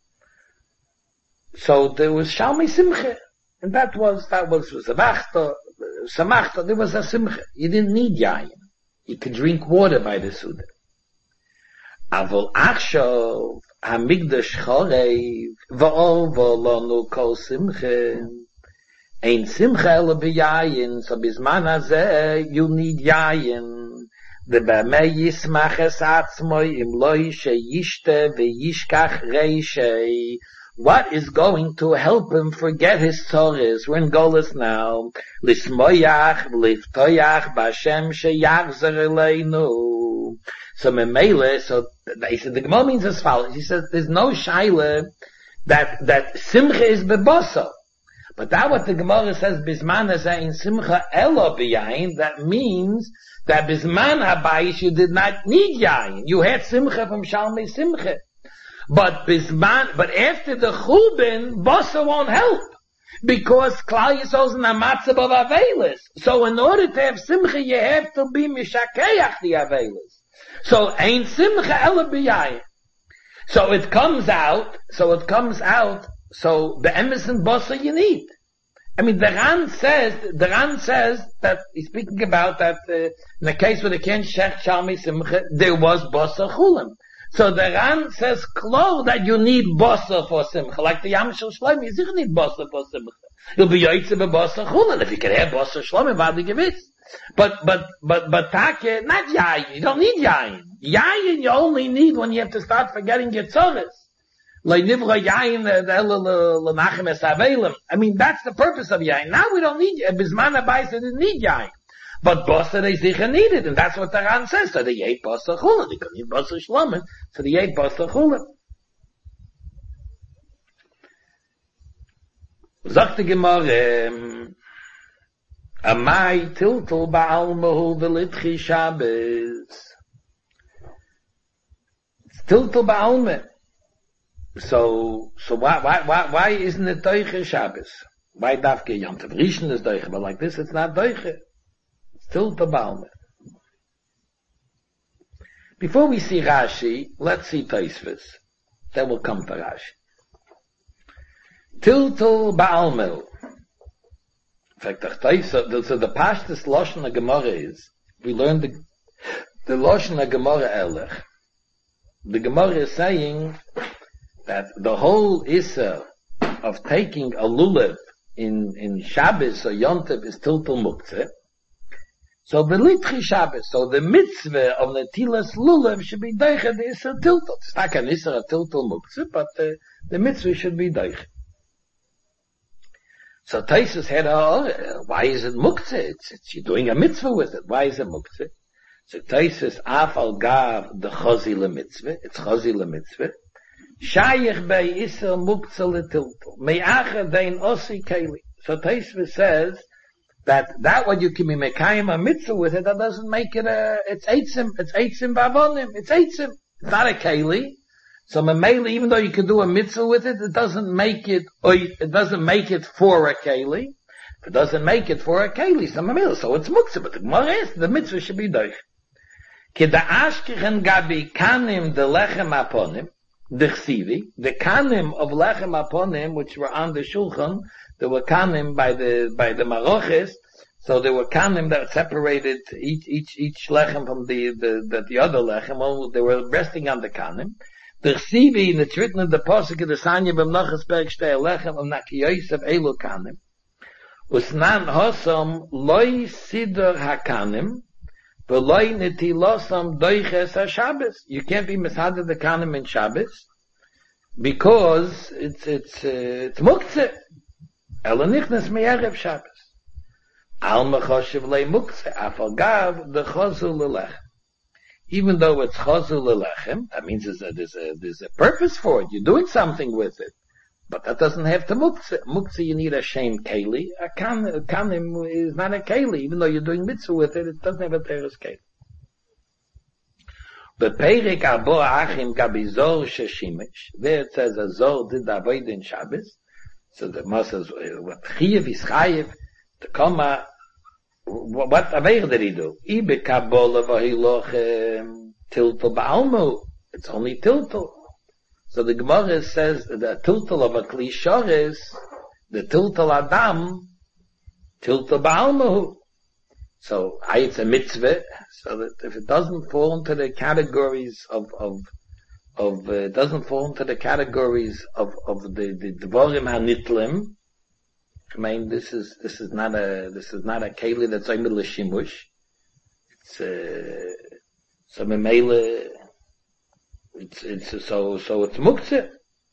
so there was Shalmei Simcha, and that was Samachta, there was a Simcha. You didn't need Yayin. You could drink water by the Suda. Avol Achshav, HaMikdash Chorev, V'ol V'olonu Kol Simcha, Ein Simcha Ela B'Yayin, so Bizman Hazeh, you need Yayin. The B'mei Yismach Es Atzmoi, Im Lo Yishte V'yishkach Reishei. What is going to help him forget his tzores? We're in Golus now. Lismoyach, liftoyach, b'Hashem sheyachzer eleinu. So memele, so he said the Gemara means as follows. He says there's no shaila that simcha is beboso. But that what the Gemara says bisman hazeh in simcha elo b'yayin. That means that bisman habayis you did not need yayin. You had simcha from Shalmei Simcha. But after the Chulbin, Bosa won't help. Because Klal Yisrael's in a matzav of Avelis. So in order to have Simcha, you have to be Mishakeach the Avelis. So Ein Simcha Ela B'Yayin. So it comes out, so the Emes and Bosa you need. I mean, the Ran says that, he's speaking about that, in the case where the Ken Shech Shalmei Simcha, there was Bosa Chulim. So the Ran says, Klo, that you need Bosa for Simcha. Like the Yamshel Shloim, you still need Bosa for Simcha. You'll be Yoitze Bosa Chulen. If you can have Bosa Shloim, Vadi Gewitz. But Take, not Yayin. You don't need Yayin. Yayin you only need when you have to start forgetting your tzoros. I mean, that's the purpose of Yayin. Now we don't need Bisman Abayis didn't need Yayin. But Bosa they sicher needed, and that's what the Ran says. So they ate Bosa Chulen. They couldn't eat Bosa Shlomen, so they ate Bosa Chulen. Sagt die Gemara, Amai tiltel ba'almahu v'litchi Shabbos. Tiltel ba'almah. So why isn't it Doiche Shabbos? Why Dafke Yom Tov Rishon is Doiche, but like this it's not Doiche. It's Tiltel ba'almah. Before we see Rashi, let's see Tosfos. Then we'll come to Rashi. Tiltel ba'almah. In fact, so the Pashtus Lashon Gemara is, we learned the Lashon Gemara Elech. The Gemara is saying that the whole Issa of taking a lulav in Shabbos or Yontiv is Tiltel Muktzeh. So the Litchi Shabbos, so the mitzvah of Netilas lulav should be Deiche the Issa Tiltel. It's not an Issa of Tiltel Muktzeh, but the mitzvah should be Deiche. So Taisus had, why is it muktzeh? It's you're doing a mitzvah with it. Why is it muktzeh? So Taisus afal gav the chazi mitzvah. It's chazi mitzvah. Shayich bei isa muktzeh letiltel. Me'acha dein osi keli. So Taisus says that what you can be mekayim a mitzvah with it, that doesn't make it it's eitzim bavonim. It's eitzim. It's not a keli. So Mamela, even though you can do a mitzvah with it, it doesn't make it for a keli. If it doesn't make it for a keli, so it's muktzah, but the Gemara is, the mitzvah should be doich. Ki da ashkichen gabi kanim de lechem aponim, the kanim of lechem aponim, which were on the shulchan, there were kanim by the maroches, so there were kanim that separated each lechem from the other lechem. Well, they were resting on the kanim. The chsivi, in the written in the posuk of the Sanya b'mnachas perek shtei lechem of nakiyosef elu kanim. Usnan hosam loy sidor hakanim, v'loy netilosam doiches haShabbos. You can't be misader the kanim in Shabbos because it's muktzeh. Ela nichnas me'erev Shabbos. Al mechoshev le muktzeh afagav the chazul lelechem. Even though it's chazul lelechem, that means there's a purpose for it. You're doing something with it. But that doesn't have to muktzeh. Muktzeh, you need a shem keli. A kanim is not a keli. Even though you're doing mitzvah with it, it doesn't have a teres keli. But Perik Abo Achim Gabizor Sheshimish, there it says a Zor did avoid in Shabbos. So the Moses, what Chiyev is Chayev, the Koma, what Aveir did he do? Ibe Kabbalah Vahiloch Tiltel Ba'almu. It's only Tiltel. So the Gemara says the Tiltel of a Klishor is the Tiltel Adam, Tiltel Ba'almu. So it's a mitzvah, so that if it doesn't fall into the categories of doesn't fall into the categories of the Dvorim HaNitlim, I mean, this is not a keli that's a middle shimush. It's so memele. It's muktzeh.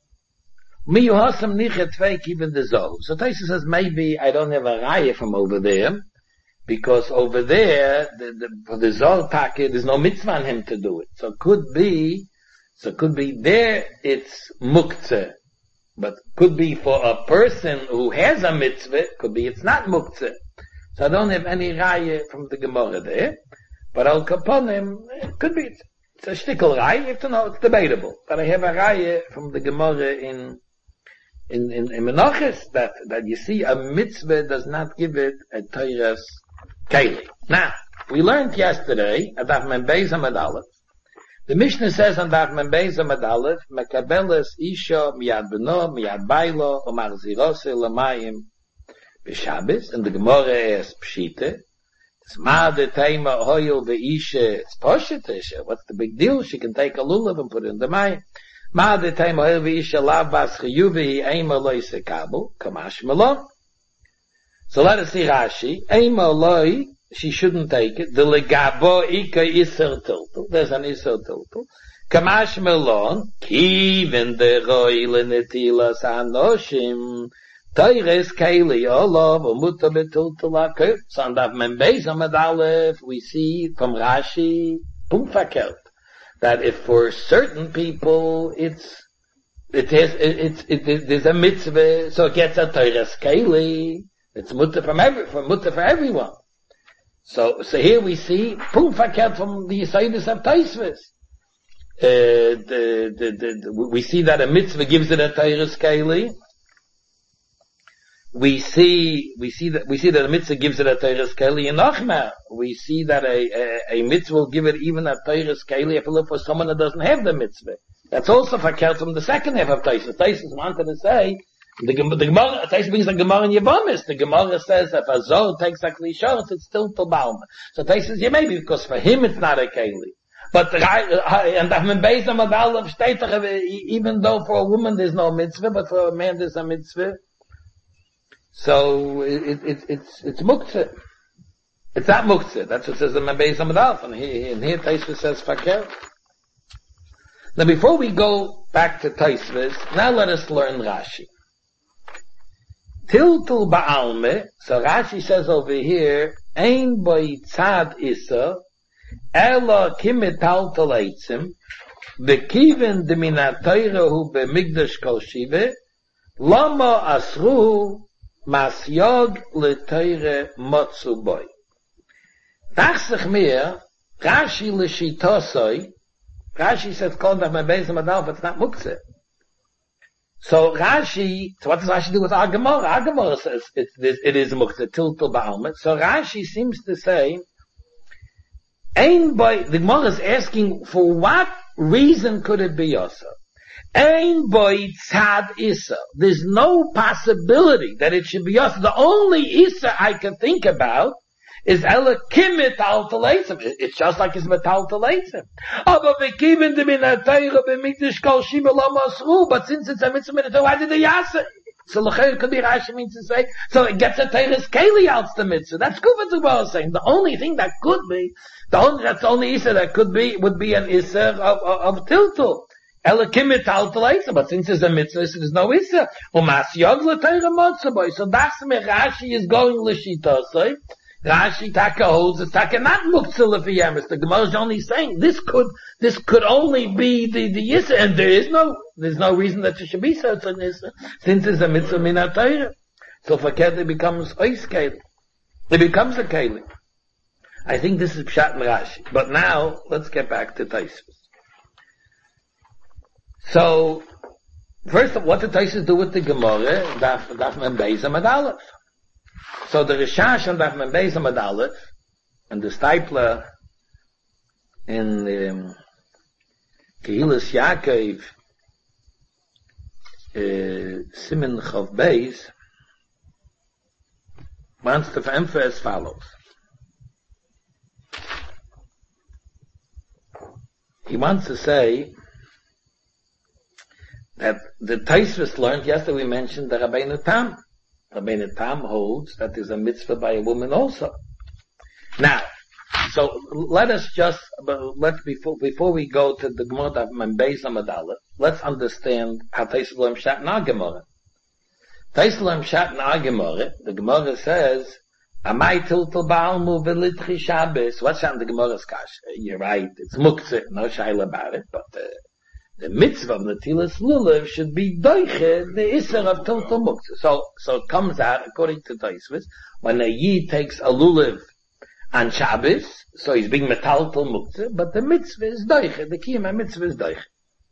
Mi yohasam nichet tvei even the zol. So Taisa says maybe I don't have a raya from over there because over there for the zol packet there's no mitzvah on him to do it. So could be there it's muktzeh. But could be for a person who has a mitzvah, could be it's not muktzeh. So I don't have any raya from the Gemara there. But al kaponim, it could be, it's a shtickle raya, you have to know, it's debatable. But I have a raya from the Gemara in Menachos that you see a mitzvah does not give it a Torah's keli. Now, we learned yesterday, Adaf Men Beis Amud Aleph, the Mishnah says on that Membeis Amud Aleph, Mekabeles Isha miyad beno, miyad bailo, omar zirose lamayim b'Shabbos, and the Gemara asks Pshite, it's ma de teima hoyel ve'isha, it's poshet isha, what's the big deal? She can take a lulav and put it in the mayim. Ma de teima hoyel ve'isha lav bas chiyuvi eima loy sekabel, kamash melon. So let us see Rashi, eima loy, she shouldn't take it. The legabo ika iser tiltul. There's an iser tiltul. Kamash melon, kiven de roile netilas anoshim, teires keili olav, umuta betiltul akir. So on that Membeis Amud Aleph, we see from Rashi, pumfakelt, that if for certain people, there's a mitzvah, so it gets a teires keili, it's muta for everyone. So here we see proof fakert from the Yisayidus of Taisvis. We see that a mitzvah gives it a Teiris Keli. We see that a mitzvah gives it a Teiris Keli in Nachma. We see that a mitzvah will give it even a Teiris Keli if it look for someone that doesn't have the mitzvah. That's also fakert from the second half of Taisvis. Taisvis wanted to say, the Gemara, Taisvis brings the Gemara in Yevamis. The Gemara says that if a Zohar takes a klishor, it's still to Balma. So Taisvis says, yeah, maybe because for him it's not a keli. But and Membeis Amud Aleph steht even though for a woman there's no mitzvah, but for a man there's a mitzvah. So it's muktzeh. It's not muktzeh. That's what it says in Membeis Amud Aleph. And here Taisvis says fakir. Now before we go back to Taisvis, now let us learn Rashi. Tiltul ba'alme, so Rashi says over here, ein boi tzad isa, ela kimetal taleitzim, bekiven de minatayrahu bemigdash kol shive, lama asruhu masyog letayre motzu boy. Tachsich mir, Rashi l'shitosoi, Rashi says, called that Membeis Amud Aleph, it's not muktzeh. So Rashi, so what does Rashi do with our Gemara? Our Gemara says it is muktzah tiltul ba'almet. So Rashi seems to say, the Gemara is asking, for what reason could it be Yasa? Ein boy tzad Issa. There's no possibility that it should be Yasa. The only Issa I can think about is Ela Kimit Al Taleitzim. It's just like it's Metal Taleitzim. But since it's a mitzvah, why did they Yasa? So L'chayr could be Rashi means to say, so it gets a Teiris Keli out the mitzvah. That's Kufa Zubar saying. The only thing that could be, that's the only Issa that could be, would be an Issa of Tiltul. Elakimit al Taleitzim, but since it's a mitzvah, so there's no Issa. So that's me Rashi is going L'shita, so Rashi Taka holds it's Taka not muktzah lefiyemis. The Gemara is only saying this could only be the Issa, and there's no reason that it should be such an Issa, since it's a mitzvah min ha-Torah. So for Kedli becomes ois Keli. It becomes a Keli. I think this is Pshat and Rashi. But now, let's get back to Tosfos. So, first of all, what did Tosfos do with the Gemara? Daf Mem Beis Amud Aleph. So the Rishash on Daf Mem Beis Amud Aleph, and the Stipler in Kehilas Yaakov, Siman Chav Beis, wants to emphasize as follows. He wants to say that the Tosfos learned, yesterday we mentioned the Rabbeinu Tam. Rabbeinu Tam holds that there's a mitzvah by a woman also. Now, so let us just, before we go to the Gemara of Mem Beis Amud Aleph, let's understand how Tosfos learned Pshat in our Gemara. Tosfos learned Pshat in our Gemara. The Gemara says, Amai tiltul ba'almu v'litchi Shabbos. What's on the Gemara's kash? You're right, it's muktzah, no shayla about it, but the mitzvah of Natilas Lulav should be doiche, the Isser of tiltul muktzah. So it comes out, according to Tosfos, when a Yid takes a Lulav on Shabbos, so he's being metaltal muktzah, but the mitzvah is doiche, the kiyama mitzvah is doiche.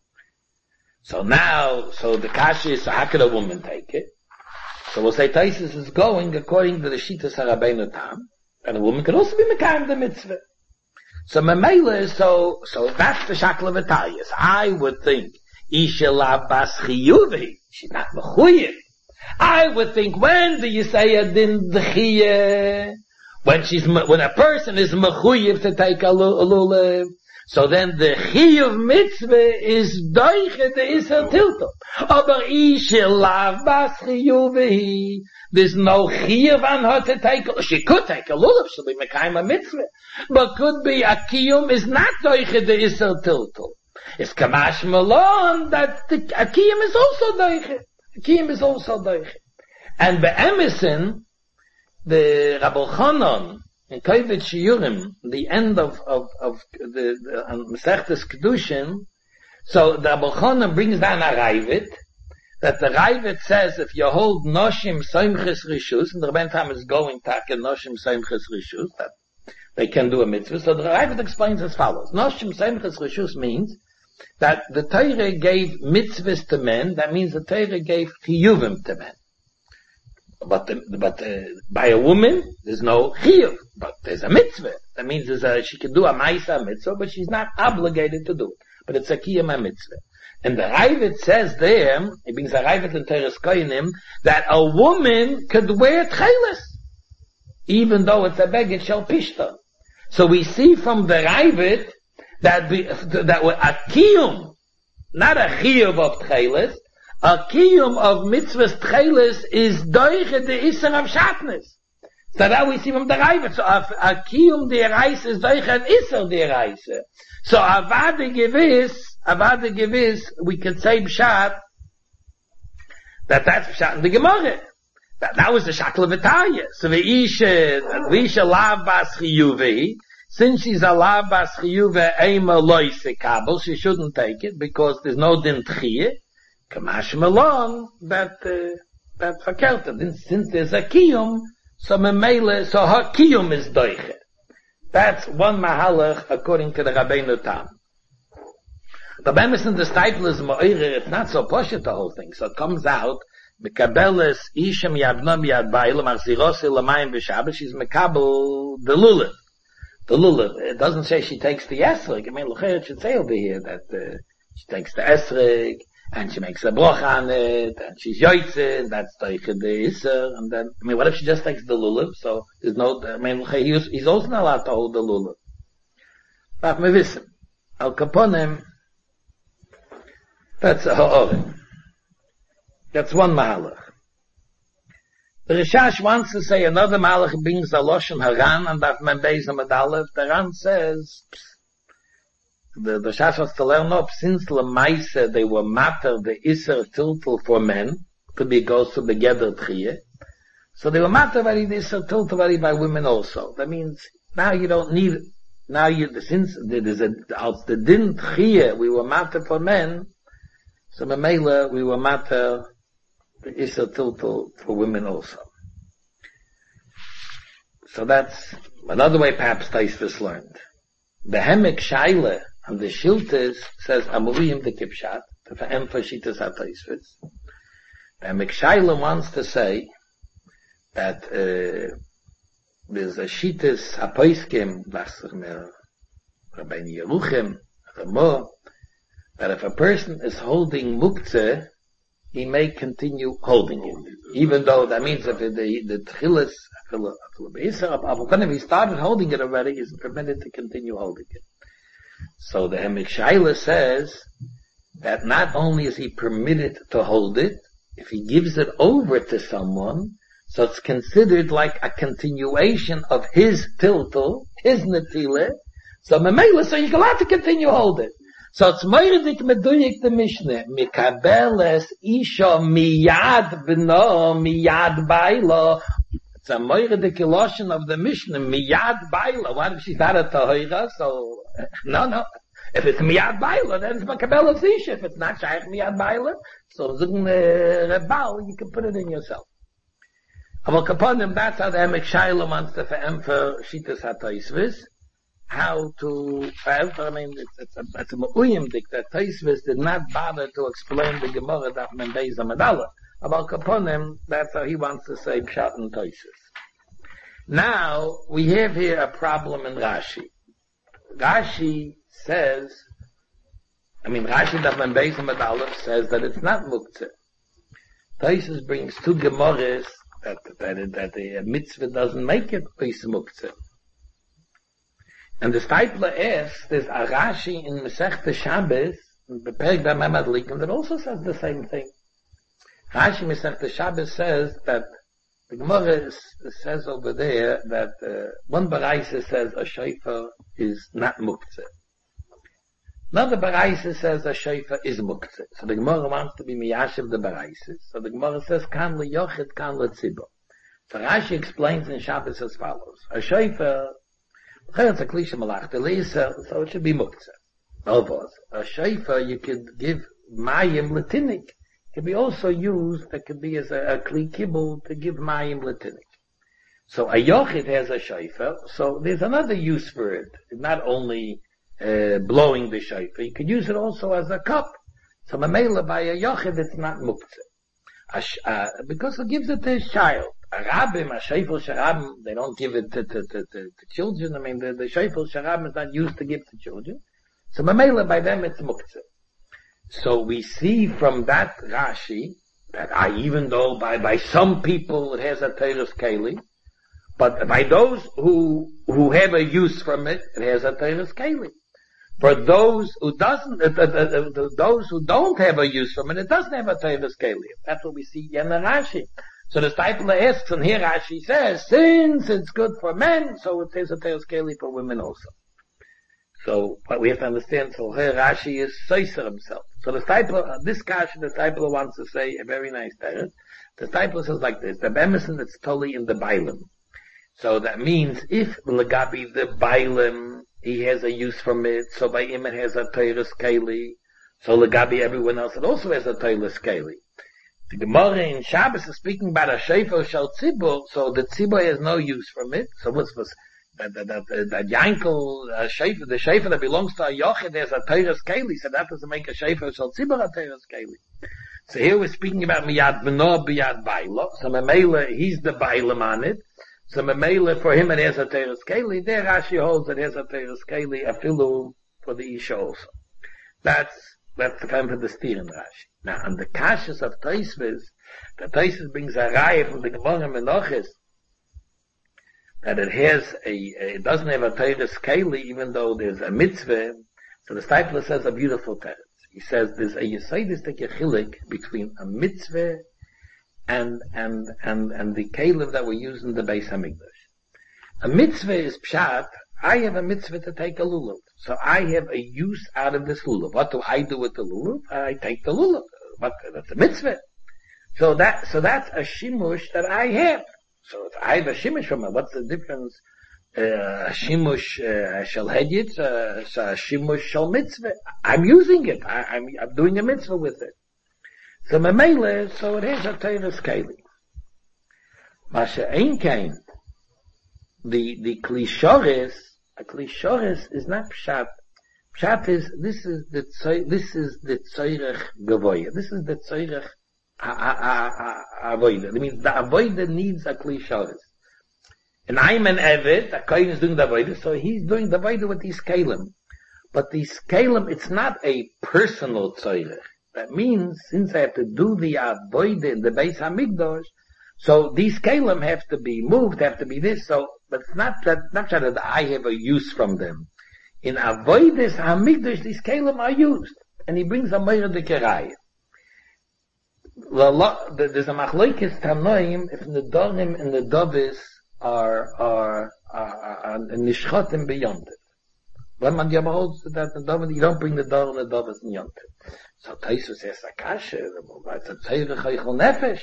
So the kash is, so how could a woman take it? So we'll say Tosfos is going according to the Shittas HaRabbeinu Tam, and a woman can also be mekayim the mitzvah. So Mamela, so that's the Shakla V'Tayis. I would think, Isha la bas chiyuvi, she's not mechuyev. I would think, when do you say a din d'chiyah? When a person is mechuyev to take a lulav, so then the chiyuv mitzvah is doiche the isel tilto. Aber Isha la bas chiyuvi, there's no chiyuv on her to take, she could take a lulav, she'll be mekayim a mitzvah. But could be a kiyum is not doiche the isel tilto. It's kamash malon that a kiyum is also doiche. A kiyum is also doiche. And be'emesin, the Rabbi Chanan, in Kovet Shiurim, the end of the Masechtas Kedushin, so the Rabbi Chanan brings down a Ravid, that the Ravid says if you hold Noshim Soimches Rishus, and the Rebbeinu Tam is going to Noshim Soimches Rishus, that they can do a mitzvah. So the Ravid explains as follows. Noshim Soimches Rishus means that the Torah gave mitzvahs to men, that means the Torah gave chiyuvim to men. But by a woman, there's no chiyuv, but there's a mitzvah. That means she can do a ma'isa mitzvah, but she's not obligated to do it. But it's a kiyama mitzvah. And the Ravid says there, it means the Ravid in Teres Koinim, that a woman could wear tchelis, even though it's a beged shel pishta. So we see from the Ravid that a kiyum, not a chiyuv of tchelis, a kiyum of mitzvahs tchelis is doiche the Isser of Shatnes. So that we see from the Ravid. So a kiyum de'erais is doiche an Isser de'erais. So avade gewiss, we could say b'shat, that's b'shat in the Gemara. That was the Shakla V'Tayis. So v'isha lav bas chiyuvi, since she's a lav bas chiyuvi ema loy sekabel, she shouldn't take it, because there's no din tchiyah. Kamash Malon, that verkehrt. Since there's a kiyum, so her kiyum is doiche. That's one mahalach according to the Rabbeinu Tam. The Bemis in the stipel is Mo'ire, it's not so poshut the whole thing. So it comes out, Mekabeles Ishem Yadnom Yad Baila, Machzirosi Lamayim B'Shabbat, she's Mekabel the Lulav. The Lulav. It doesn't say she takes the Esrig. I mean, L'cher, it should say over here that she takes the Esrig, and she makes a broch on it, and she's yoytzin, that's the Isser, and then, I mean, what if she just takes the Lulav? So, there's no, I mean, he's also not allowed to hold the Lulav. But me wissen, Al Kaponim, that's a ha'orim. That's one mahalach. The Rishash wants to say another mahalach brings the Loshen Haran, and that Membeis Aleph. The Haran says, the Rishash wants to learn up, since Lemaise they were matter the Isser Tiltel for men, could be goes to the Geder Tchiyeh. So they were matter very the Isser Tiltel by women also. That means, now you don't need, since there is out the Din Tchiyeh, we were matter for men, so Memela, we were matter the Isser Tiltel for women also. So that's another way perhaps Taisvis learned. The Hemek Shaila and the Shiltis says Amuriyim the Kipshat, to emphasize Taisvis. The Hemek Shaila wants to say that there's a Shittis Hapoiskim, Rabbeinu Yeruchim, Ramah, that if a person is holding muktzeh, he may continue holding it. Even though that means if the tchilas, if he started holding it already, he's permitted to continue holding it. So the Hemek Shaila says that not only is he permitted to hold it, if he gives it over to someone, so it's considered like a continuation of his tiltul, his netile, so memela, so you're allowed to continue hold it. So it's moiridik meduyik the Mishnah. Mikabeles isha miyad b'no miyad baila. It's a moiridik illusion of the Mishnah. Miyad baila. What if she's not a tahira? So, no. If it's miyad baila, then it's mikabeles isha. If it's not shaykh miyad baila, so zugn rebal, you can put it in yourself. Aval kaponim, that's how the Hemek Shaila wants to for Shitas HaTaisvis. How to, I mean, it's a ma'uyim dik that Taisvis did not bother to explain the Gemara that Membeis Aleph. About Kaponim, that's how he wants to say Pshat and Taisvis. Now, we have here a problem in Rashi. Rashi says, Rashi that Membeis Aleph says that it's not Muktzeh. Taisvis brings two Gemaras that the mitzvah doesn't make it Ois Muktzeh. And the Steipler asks, there's a Rashi in Masechta Shabbos, the Perek B'Mamad Likum, that also says the same thing. Rashi Masechta Shabbos says that, the Gemara says over there that one Baraisa says a shofar is not muktzeh. Another Baraisa says a shofar is muktzeh. So the Gemara wants to be miyashiv the Baraises. So the Gemara says, kan liyochid, kan letzibur. So Rashi explains in Shabbos as follows. A shofar, it's a klisha malach, so it should be muktzeh. A shofar you could give mayim latinik. It can be also used, it could be as a kli kibul to give mayim latinik. So a yochid has a shofar, so there's another use for it. Not only blowing the shofar, you could use it also as a cup. So mamela by a yochid it's not muktzeh. Because it gives it to his child. A rabbim, a shofar sharabim, they don't give it to children. The shofar sharabim is not used to give to children. So mamela by them it's muktzeh. So we see from that Rashi that even though by some people it has a teres keli, but by those who have a use from it, it has a teres keli. For those who those who don't have a use from it, it doesn't have a teres keli. That's what we see in the Rashi. So the Steipler asks, and here Rashi says, since it's good for men, so it has a teres keli for women also. So, but we have to understand, so here Rashi is Seiser himself. So the Steipler, this Kasha, the Steipler wants to say a very nice teres. The Steipler says like this, the Bemison is totally in the Bailim. So that means if Lagabi the Bailim, he has a use from it, so by him it has a teres keli. So Lagabi everyone else, it also has a teres keli. The Gemara in Shabbos is speaking about a shofar shel tzibur, so the tzibur has no use from it. So what's this? that Yankel, Shefer, the Shefer that belongs to a Yochid, there's a Teres Keli, so that doesn't make a Shefer Shal Tzibur a Teres Keli. So here we're speaking about Miyad B'no B'yad Baila, so Memela, he's the Bailam on it, so Memela, for him it has a Teres Keli, there Rashi holds it has a Teres Keli, Afilu, for the Isha also. That's the time for the steer in Rashi. Now, on the Kashas of Taisvis, the Taisvis brings a Raya from the Gemara Menachis, that it doesn't have a Teres Keli, even though there's a mitzvah. So the Stipler says a beautiful teretz. He says there's a Yesodistic Yechilik between a mitzvah and the Kelim that we use in the Beis Hamikdash. A mitzvah is pshat. I have a mitzvah to take a lulav. So I have a use out of this lulav. What do I do with the lulav? I take the lulav. But that's a mitzvah. So that's a shimush that I have. So if I have a shimush from it, what's the difference? A shimush shall hedjit, a shimush shall mitzvah. I'm using it. I'm doing a mitzvah with it. So memele, so it has a teres keli. Masha ein kain. The klishoris, a klishoris is not pshat. Pshat is this is the tzorech gavoya. This is the tzorech avoida. It means the avoida needs a klishoris. And I'm an Eved, a Kohen is doing the avoida, so he's doing the avoida with these kalim. But these kalim, it's not a personal tzorech. That means, since I have to do the avoida in the Beis Hamikdash, so these kalim have to be moved, have to be this, so, but it's not that I have a use from them. In avoidis Hamikdash, these kalim are used. And he brings a Meir de Keraya. There's a machlokes tanoim if the dorim and the dovis are nishchotim beyond it. When man holds that the dovis, you don't bring the dorim and the dovis in yontif. So Taisus says akasha, it's a tzorech eichel nefesh.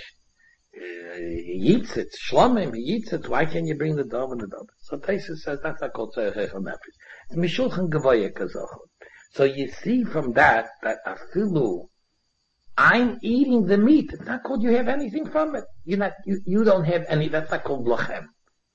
He eats it, shlomim, he eats it. Why can't you bring the dorim and the dovis? So Taisus says that's not called tzorech eichel nefesh. It's mishulchan gavoya kazochot. So you see from that afilu, I'm eating the meat. It's not called you have anything from it. You don't have any, that's not called lachem.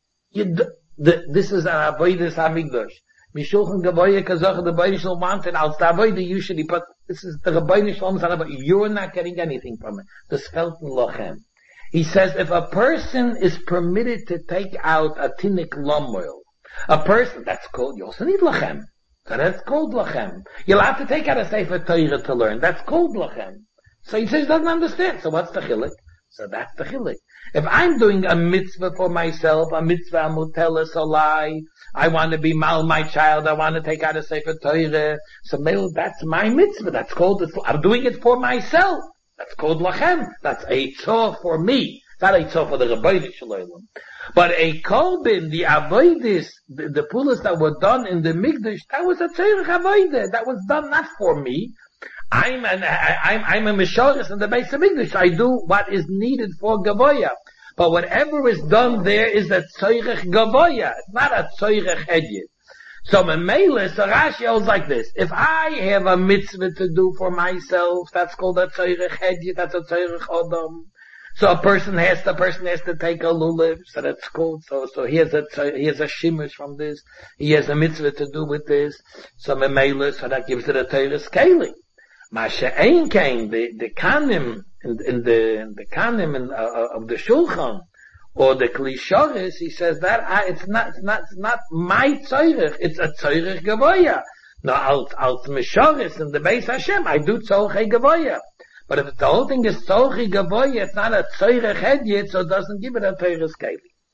This is an avoidus hamikdash. Mishulchan gavoya kazoch, the Rebbeinu Shalom wanted, als the avodah usually, but this is the Rebbeinu Shalom said, but you're not getting anything from it. The spelt in lachem. He says, if a person is permitted to take out a tinnik lum oil, a person, that's called, you also need lachem. So that's called lachem. You'll have to take out a Sefer Torah to learn. That's called lachem. So he says he doesn't understand. So what's the chilek? So that's the chilek. If I'm doing a mitzvah for myself, a mitzvah mutelis alai, I want to be mal my child, I want to take out a Sefer Torah, so that's my mitzvah. That's called, I'm doing it for myself. That's called lachem. That's a tzor for me. Not a tzor for the Rebbeinu Shalom. But a kolbin, the avoidis, the pulas that were done in the mikdash, that was a tzorech avodah. That was done not for me. I'm a mishoris in the Beis Hamikdash. I do what is needed for gavoya. But whatever is done there is a tzorech gavoya. It's not a tzorech hedyet. So Memele, so Rashi holds like this. If I have a mitzvah to do for myself, that's called a tzorech hedyet, that's a tzorech odom. So a person has to take a lulav, so that's called, so he has a shimush from this, he has a mitzvah to do with this, so Memele, so that gives it a teres keli. Masha ein kain, the kanim, in the kanim of the shulchan, or the klishoris, he says that, it's not my tzorech, it's a tzorech gavoya. Now, als mishoris in the Beis Hashem, I do tzorech gavoya. But if the whole thing is tzorech gavoya, it's not a tzorech hedyet, so it doesn't give it a teres keli.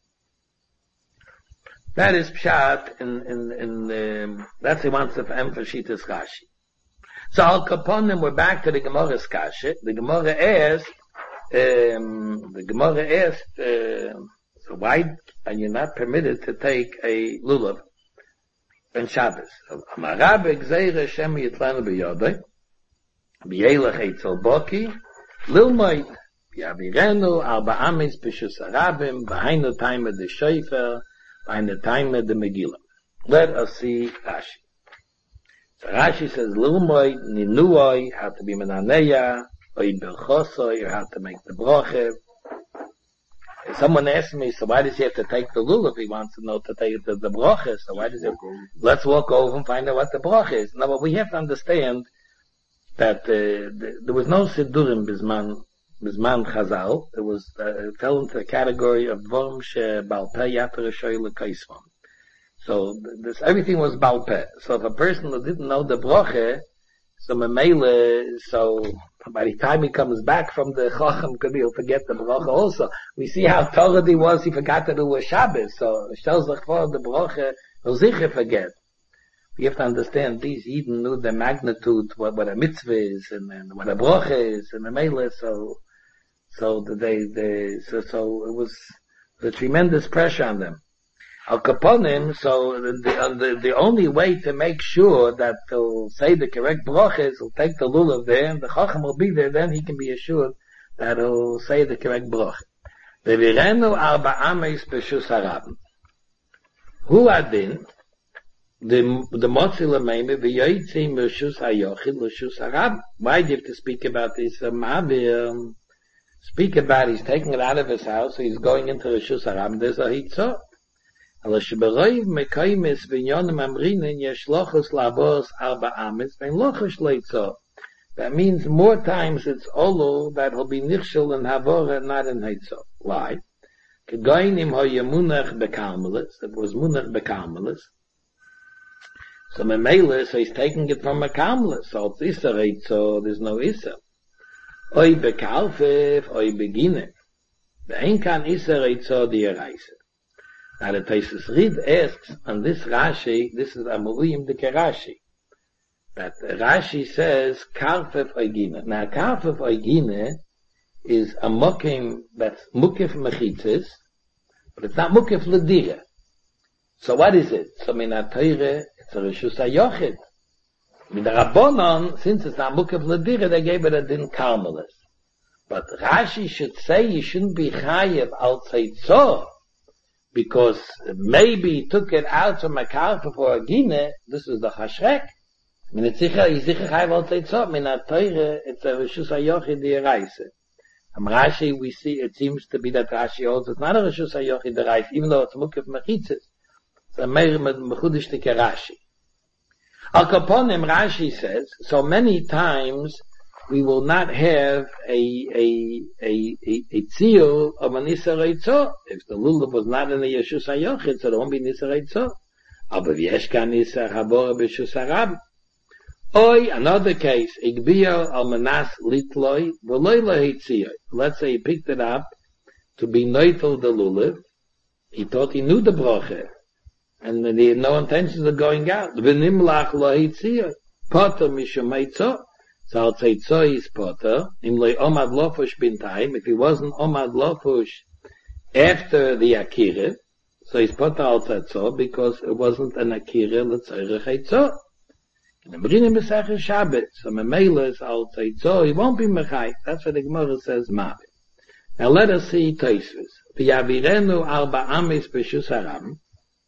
That is pshat that's he wants to emphasize Rashi. So Al Kaponim, we're back to the Gemara's kasha. The Gemara asked, so why are you not permitted to take a lulav on Shabbos? Amarabe gzeira Shem yitlanu b'yodei, b'yelech eitzel boki, lilmoid, b'yavirenu, arba amis b'shus harabim, b'hainu taima de shoifer, b'hainu taima de megillah. Let us see Rashi. So Rashi says, Lilmoid, Ninuoi, have to be Menaneya, Oid Belchosoi, you have to make the Broche. someone asked me, so why does he have to take the lulav? He wants to know to take the bracha. So why does it? Let's walk over and find out what the bracha is. No, but we have to understand that there was no sidurim bisman chazal. It was fell into the category of dvorim she'bal peh yater shoyle kaisvam. So this everything was bal peh. So if a person who didn't know the bracha, so memele, so by the time he comes back from the chacham, he'll forget the bracha also. We see how torah he was, he forgot that it was Shabbos. So stells sich vor the bracha, he'll sicher forget. We have to understand these Eden knew the magnitude, what a mitzvah is, and what a bracha is, and the memele. So it was a tremendous pressure on them. Al Kaponim, so the only way to make sure that they'll say the correct bracha is he'll take the lulav there, and the chacham will be there, then he can be assured that he'll say the correct bracha. Ve'virenu arba ames b'shus harabim. Hu adin, the motzi l'meime v'yoytzi m'shus hayochid l'shus harabim. Why do you have to speak about this? Speak about he's taking it out of his house, so he's going into the shus harabim. There's a hitzah. That means more times it's olo that will be nichshel and havora, not in heitzah. Why? It was munach bekalmelis. So memele, so he's taking it from a kalmelis. So it's isa heitzah, there's no isa. Oy bekalfef, oy begine. The enkan isa heitzah di eraisa. Now the Taisus Rid asks on this Rashi, this is Amurim de Rashi, that Rashi says Karfef Oigine. Now Karfef Oigine is a mokim that's mukif mechitzis, but it's not mukif ledire. So what is it? So min ha-Torah, it's a Reshus HaYochid. Min the Rabbonon, since it's not mukif ledire, they gave it a din karmelis. But Rashi should say you shouldn't be chayev al tzeitzor, because maybe he took it out from a karfa for a gine. This is the hashrek. I mean, it's sicher chayev al tzeitzor. Min ha-Torah, it's a Reshus HaYochid d'Oraisa. Rashi, we see, it seems to be that Rashi holds it's not a Reshus HaYochid d'Oraisa, even though it's mukif mechitzis. It's a meir mechudish tike Rashi. Al kaponim, Rashi says, so many times we will not have a tziyul of an Isser Eitzah. If the lulav was not in the Yeshus HaYochid, so there won't be an Isser Eitzah. Aber v'yesh kan Isser Habora b'Shus HaRabim. Oy, another case, Igbiyo al manas litloi, v'loi lahitziyoi. Let's say he picked it up to be noitel the lulav. He thought he knew the bracha, and he had no intentions of going out. V'nimlach lahitziyoi. Potter mishum eitzah. So I'll say tzoi is potter. Im loi omad lofush bintayim. If he wasn't omad lofush after the akira, so he's potter al tzoi because it wasn't an akira l'tzorech eitzah. The Brinim B'Sechel Shabbat, so Memeilas al Tzeitzor, he won't be Mechai. That's what the Gemara says, Mavi. Now let us see Tosfos. V'yavirenu arba amis b'shus harabim.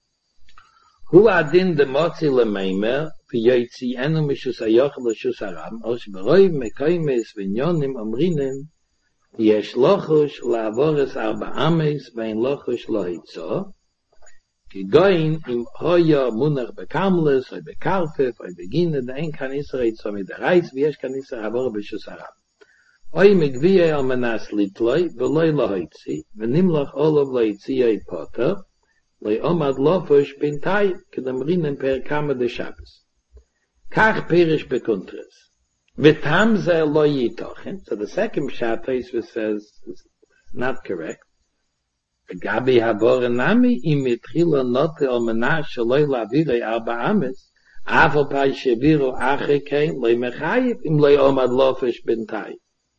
Hu adin de motzi lemeimer, v'yoytzienu mishus hayochel l'shus harabim, osh b'roiv mekoimes v'nyonim omrinim, yesh lochush la'avoris arba amis, v'en lochush lo hitzor. Going im hoya munach bekamles oy bekarfef oy begine de ein kan israel so mit der reis wie es kan israel aber beshus harab oy migvie al manas litloy veloy lahoitzi venimlach olav laitzi ay poter loy omad lofush bintay kedam rinen per kama de shabbos kach perish bekontres vetam ze loy yitochen. So the second shabbos says it's not correct. Gabi habore nami im mitchila note o menach shloi lavire arba ames avo pai sheviro ache kein loy mechayev im loy omad lofish bintay.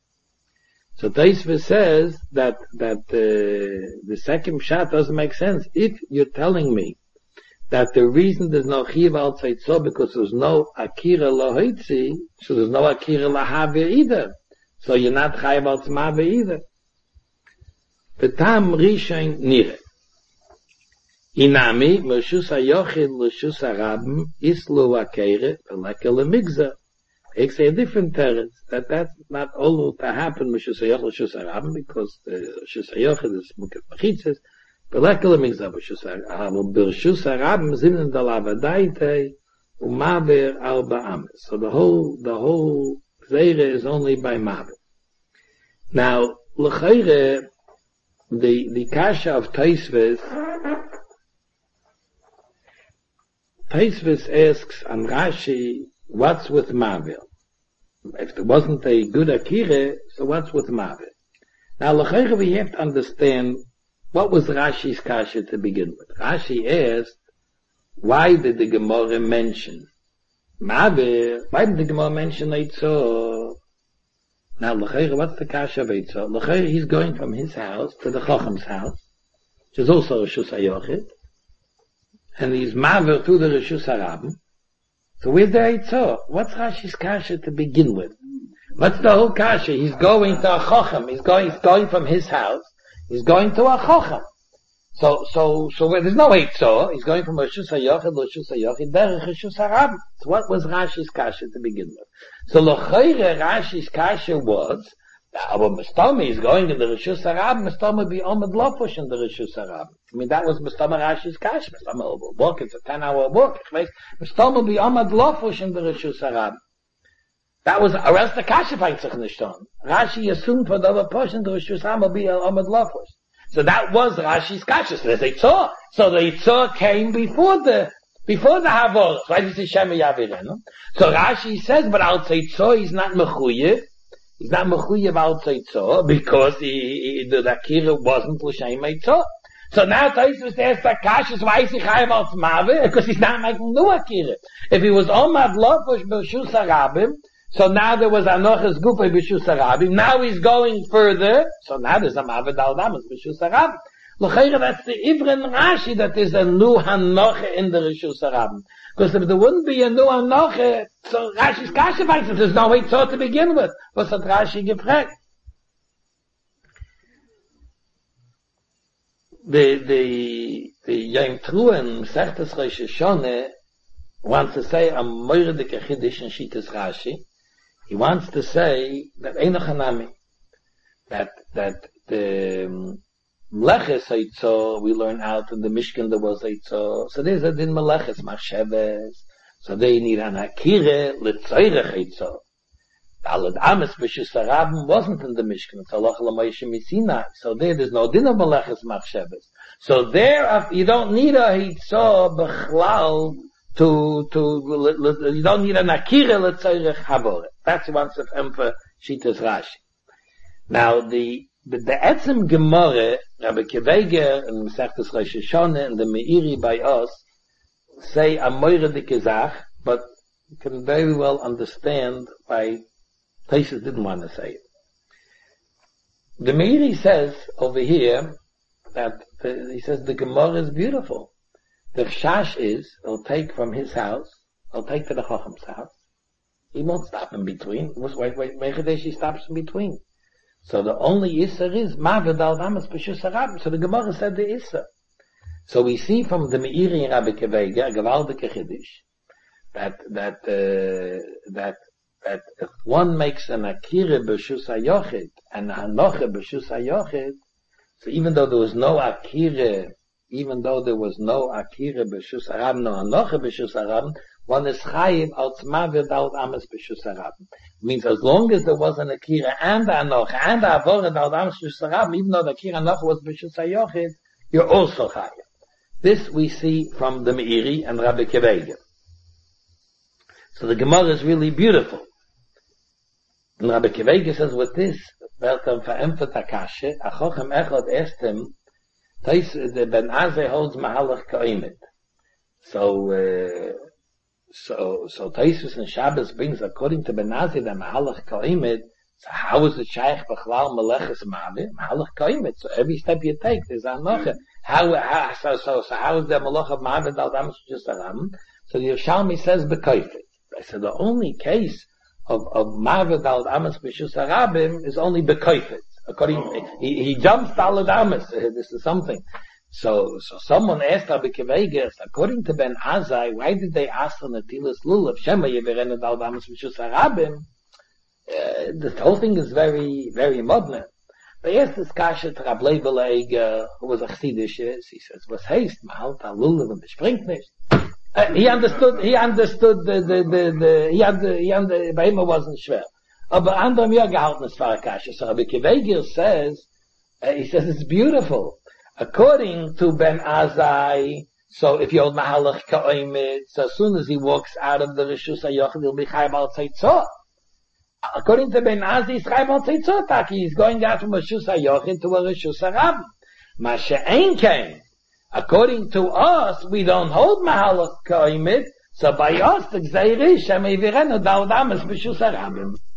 So Tosfos says that the second shot doesn't make sense. If you're telling me that the reason there's no chiv al tzeitzor because there's no akira lohoitzi, so there's no akira lahave either. So you're not chayev al tzmave either. V'tam rishain nire. Inami, Meshus HaYochid l'Shus HaRabim, Islu HaKeire, V'leke LeMigzah. Ik say a different teretz, that's not all to happen with Shusayach or Shusarabim, because Shusayach is Muket Machitzes, Belekele Migzav Shusarabim, Bir Shusarabim Zimnen Dalavadaite, Umaber Arba Ames. So the whole Zere is only by Maber. Now, L'chayre, the Kasha of Taisves asks on Rashi, what's with Maber? If there wasn't a good Akira, so what's with Maber? Now, L'chayre, we have to understand what was Rashi's Kasha to begin with. Rashi asked, why did the Gemara mention Maber? Why did the Gemara mention Eitzah? Now, L'chayre, what's the Kasha of Eitzah? L'chayre, he's going from his house to the Chocham's house, which is also Reshus HaYochid, and he's Maber to the Reshus HaRabim. So where's the Eitzah? What's Rashi's Kasha to begin with? What's the whole Kasha? He's going to a Chocham. He's going from his house. He's going to a Chocham. So where there's no Eitzah, he's going from Reshus HaYochid to Reshus HaYochid, derech Reshus HaRabim. So what was Rashi's Kasha to begin with? So L'chayre, Rashi's Kasha was, our Mestama is going in the Reshus HaRabim, Mestama be Omid Lofush in the Reshus HaRabim. I mean, that was Mestama Rashi's Kasha. Mestama will walk, it's a 10-hour walk. Mestama be Omid Lofush in the Reshus HaRabim. That was, or else the Kasha fights sich nicht on. Rashi assumed for the other portion, the Reshus HaRabim will be Omid Lofush. So that was Rashi's Kasha. So there's Eitzah. So the Eitzah came before the Havoros. Why does he say Shema Yavirenu? So Rashi says, but Al Tzeitzah is not Mechuyev. He's not Mechuyev Al Tzeitzah because the Akira wasn't L'Shem Eitzah. So now Taisus asks the Kasha, why is he Chayav Al Tzmave? Because he's not making no Akira. If he was Omad Lofush B'Reshus HaRabim, so now there was Anochas Gufay B'Reshus HaRabim, now he's going further, so now there's a Maved Al Damas B'Reshus HaRabim. L'chayre, that's the Ivrin Rashi that there's a new Hanoche in the Reshus HaRabim. Because if there wouldn't be a new Hanoche, so Rashi's Kasha fights it, there's no Eitzah to begin with. Was hat Rashi gefragt? The Yom Truen, Sechtes Rosh Hashanah, wants to say a Moiredike Chiddush in Shitas Rashi. He wants to say that Einoch Hanami, that the Meleches Eitzah, we learn out in the Mishkan there was Eitzah. So there's a din Meleches, Machsheves. So they need an Akire, L'Tzairech Eitzah. The Alad Ames B'Reshus HaRabim wasn't in the Mishkan. It's Halach L'Moshe Misinai. So there's no din of Meleches, Machsheves. So there, you don't need a Eitzah B'chlal you don't need an Akire L'Tzairech Havore. That's the one of Emperor Shitas Rashi. Now the Etzem Gemara, Rabbi Keveger and Masechtas Rosh Hashanah and the Meiri by us say a moiredike zach, but you can very well understand why Taisus didn't want to say it. The Meiri says over here that he says the Gemara is beautiful. The Chash is, he'll take from his house, he'll take to the Chocham's house. He won't stop in between. Wait, he stops in between. So the only Isser is Maved Al Damas B'Reshus HaRabim. So the Gemara said the Isser. So we see from the Meiri and Rabbi Keveger, a Gewaldike Chiddush, that if one makes an Akira B'Reshus HaYochid and a Hanoche B'Reshus HaYochid, so even though there was no Akira B'Reshus HaRabim, no Hanoche B'Reshus HaRabim, one is chayiv als Maved Al Damas B'Reshus HaRabim. Means as long as there was an Akira and a Anoch and a Avored Al Damas B'Reshus HaRabim, even though the Akira Anoch was B'Reshus HaYochid, you're also chayiv. This we see from the Meiri and Rabbi Keveger. So the Gemara is really beautiful. And Rabbi Keveger says with this, welcome for Emfet HaKashe, Achochem Echad asked him, the Ben Azai holds Mahalach Ka'imit. So Taisus and Shabbos brings, according to Ben Azai, the Mahalach Ka'imit. So how is the Shaykh B'chlal Meleches Maveh? Mahalach Ka'imit. So every step you take, there's Anocha. How is the Malach of Maveh Al Damas B'Reshus HaRabim? So the Yerushalmi says B'Koifet. I said the only case of Maved Al Damas B'Reshus HaRabim is only B'Koifet. According, he jumps to Al Damas. This is something. So someone asked Rabbi Kivegas, according to Ben Azai, why did they ask for Natilas Lulav? Shema Yeverenu Dal Damas Mishus Harabim. The whole thing is very, very modern. They asked this kasha to Rab Leibel Eiger, who was a Chassidish. He says, was heißt, man halt a Lulav und bespringt nicht. He understood, by him it wasn't schwer. Aber anderem ja gehalten es war a kasha. So Rabbi Kivegas says, he says it's beautiful. According to Ben Azai, so if you're Mahalach Ka'oimit, so as soon as he walks out of the Rishus HaYochid, he'll be Chayv al Tzeitzot. According to Ben Azai, he's Chayv al Tzeitzot, he's going out from Rishus HaYochid to a Rishus HaRabim. Masha Ein Kain. According to us, we don't hold Mahalach Ka'oimit, so by us, the Gzeirish, Shem Evirenu Dal Damas Rishus HaRabim.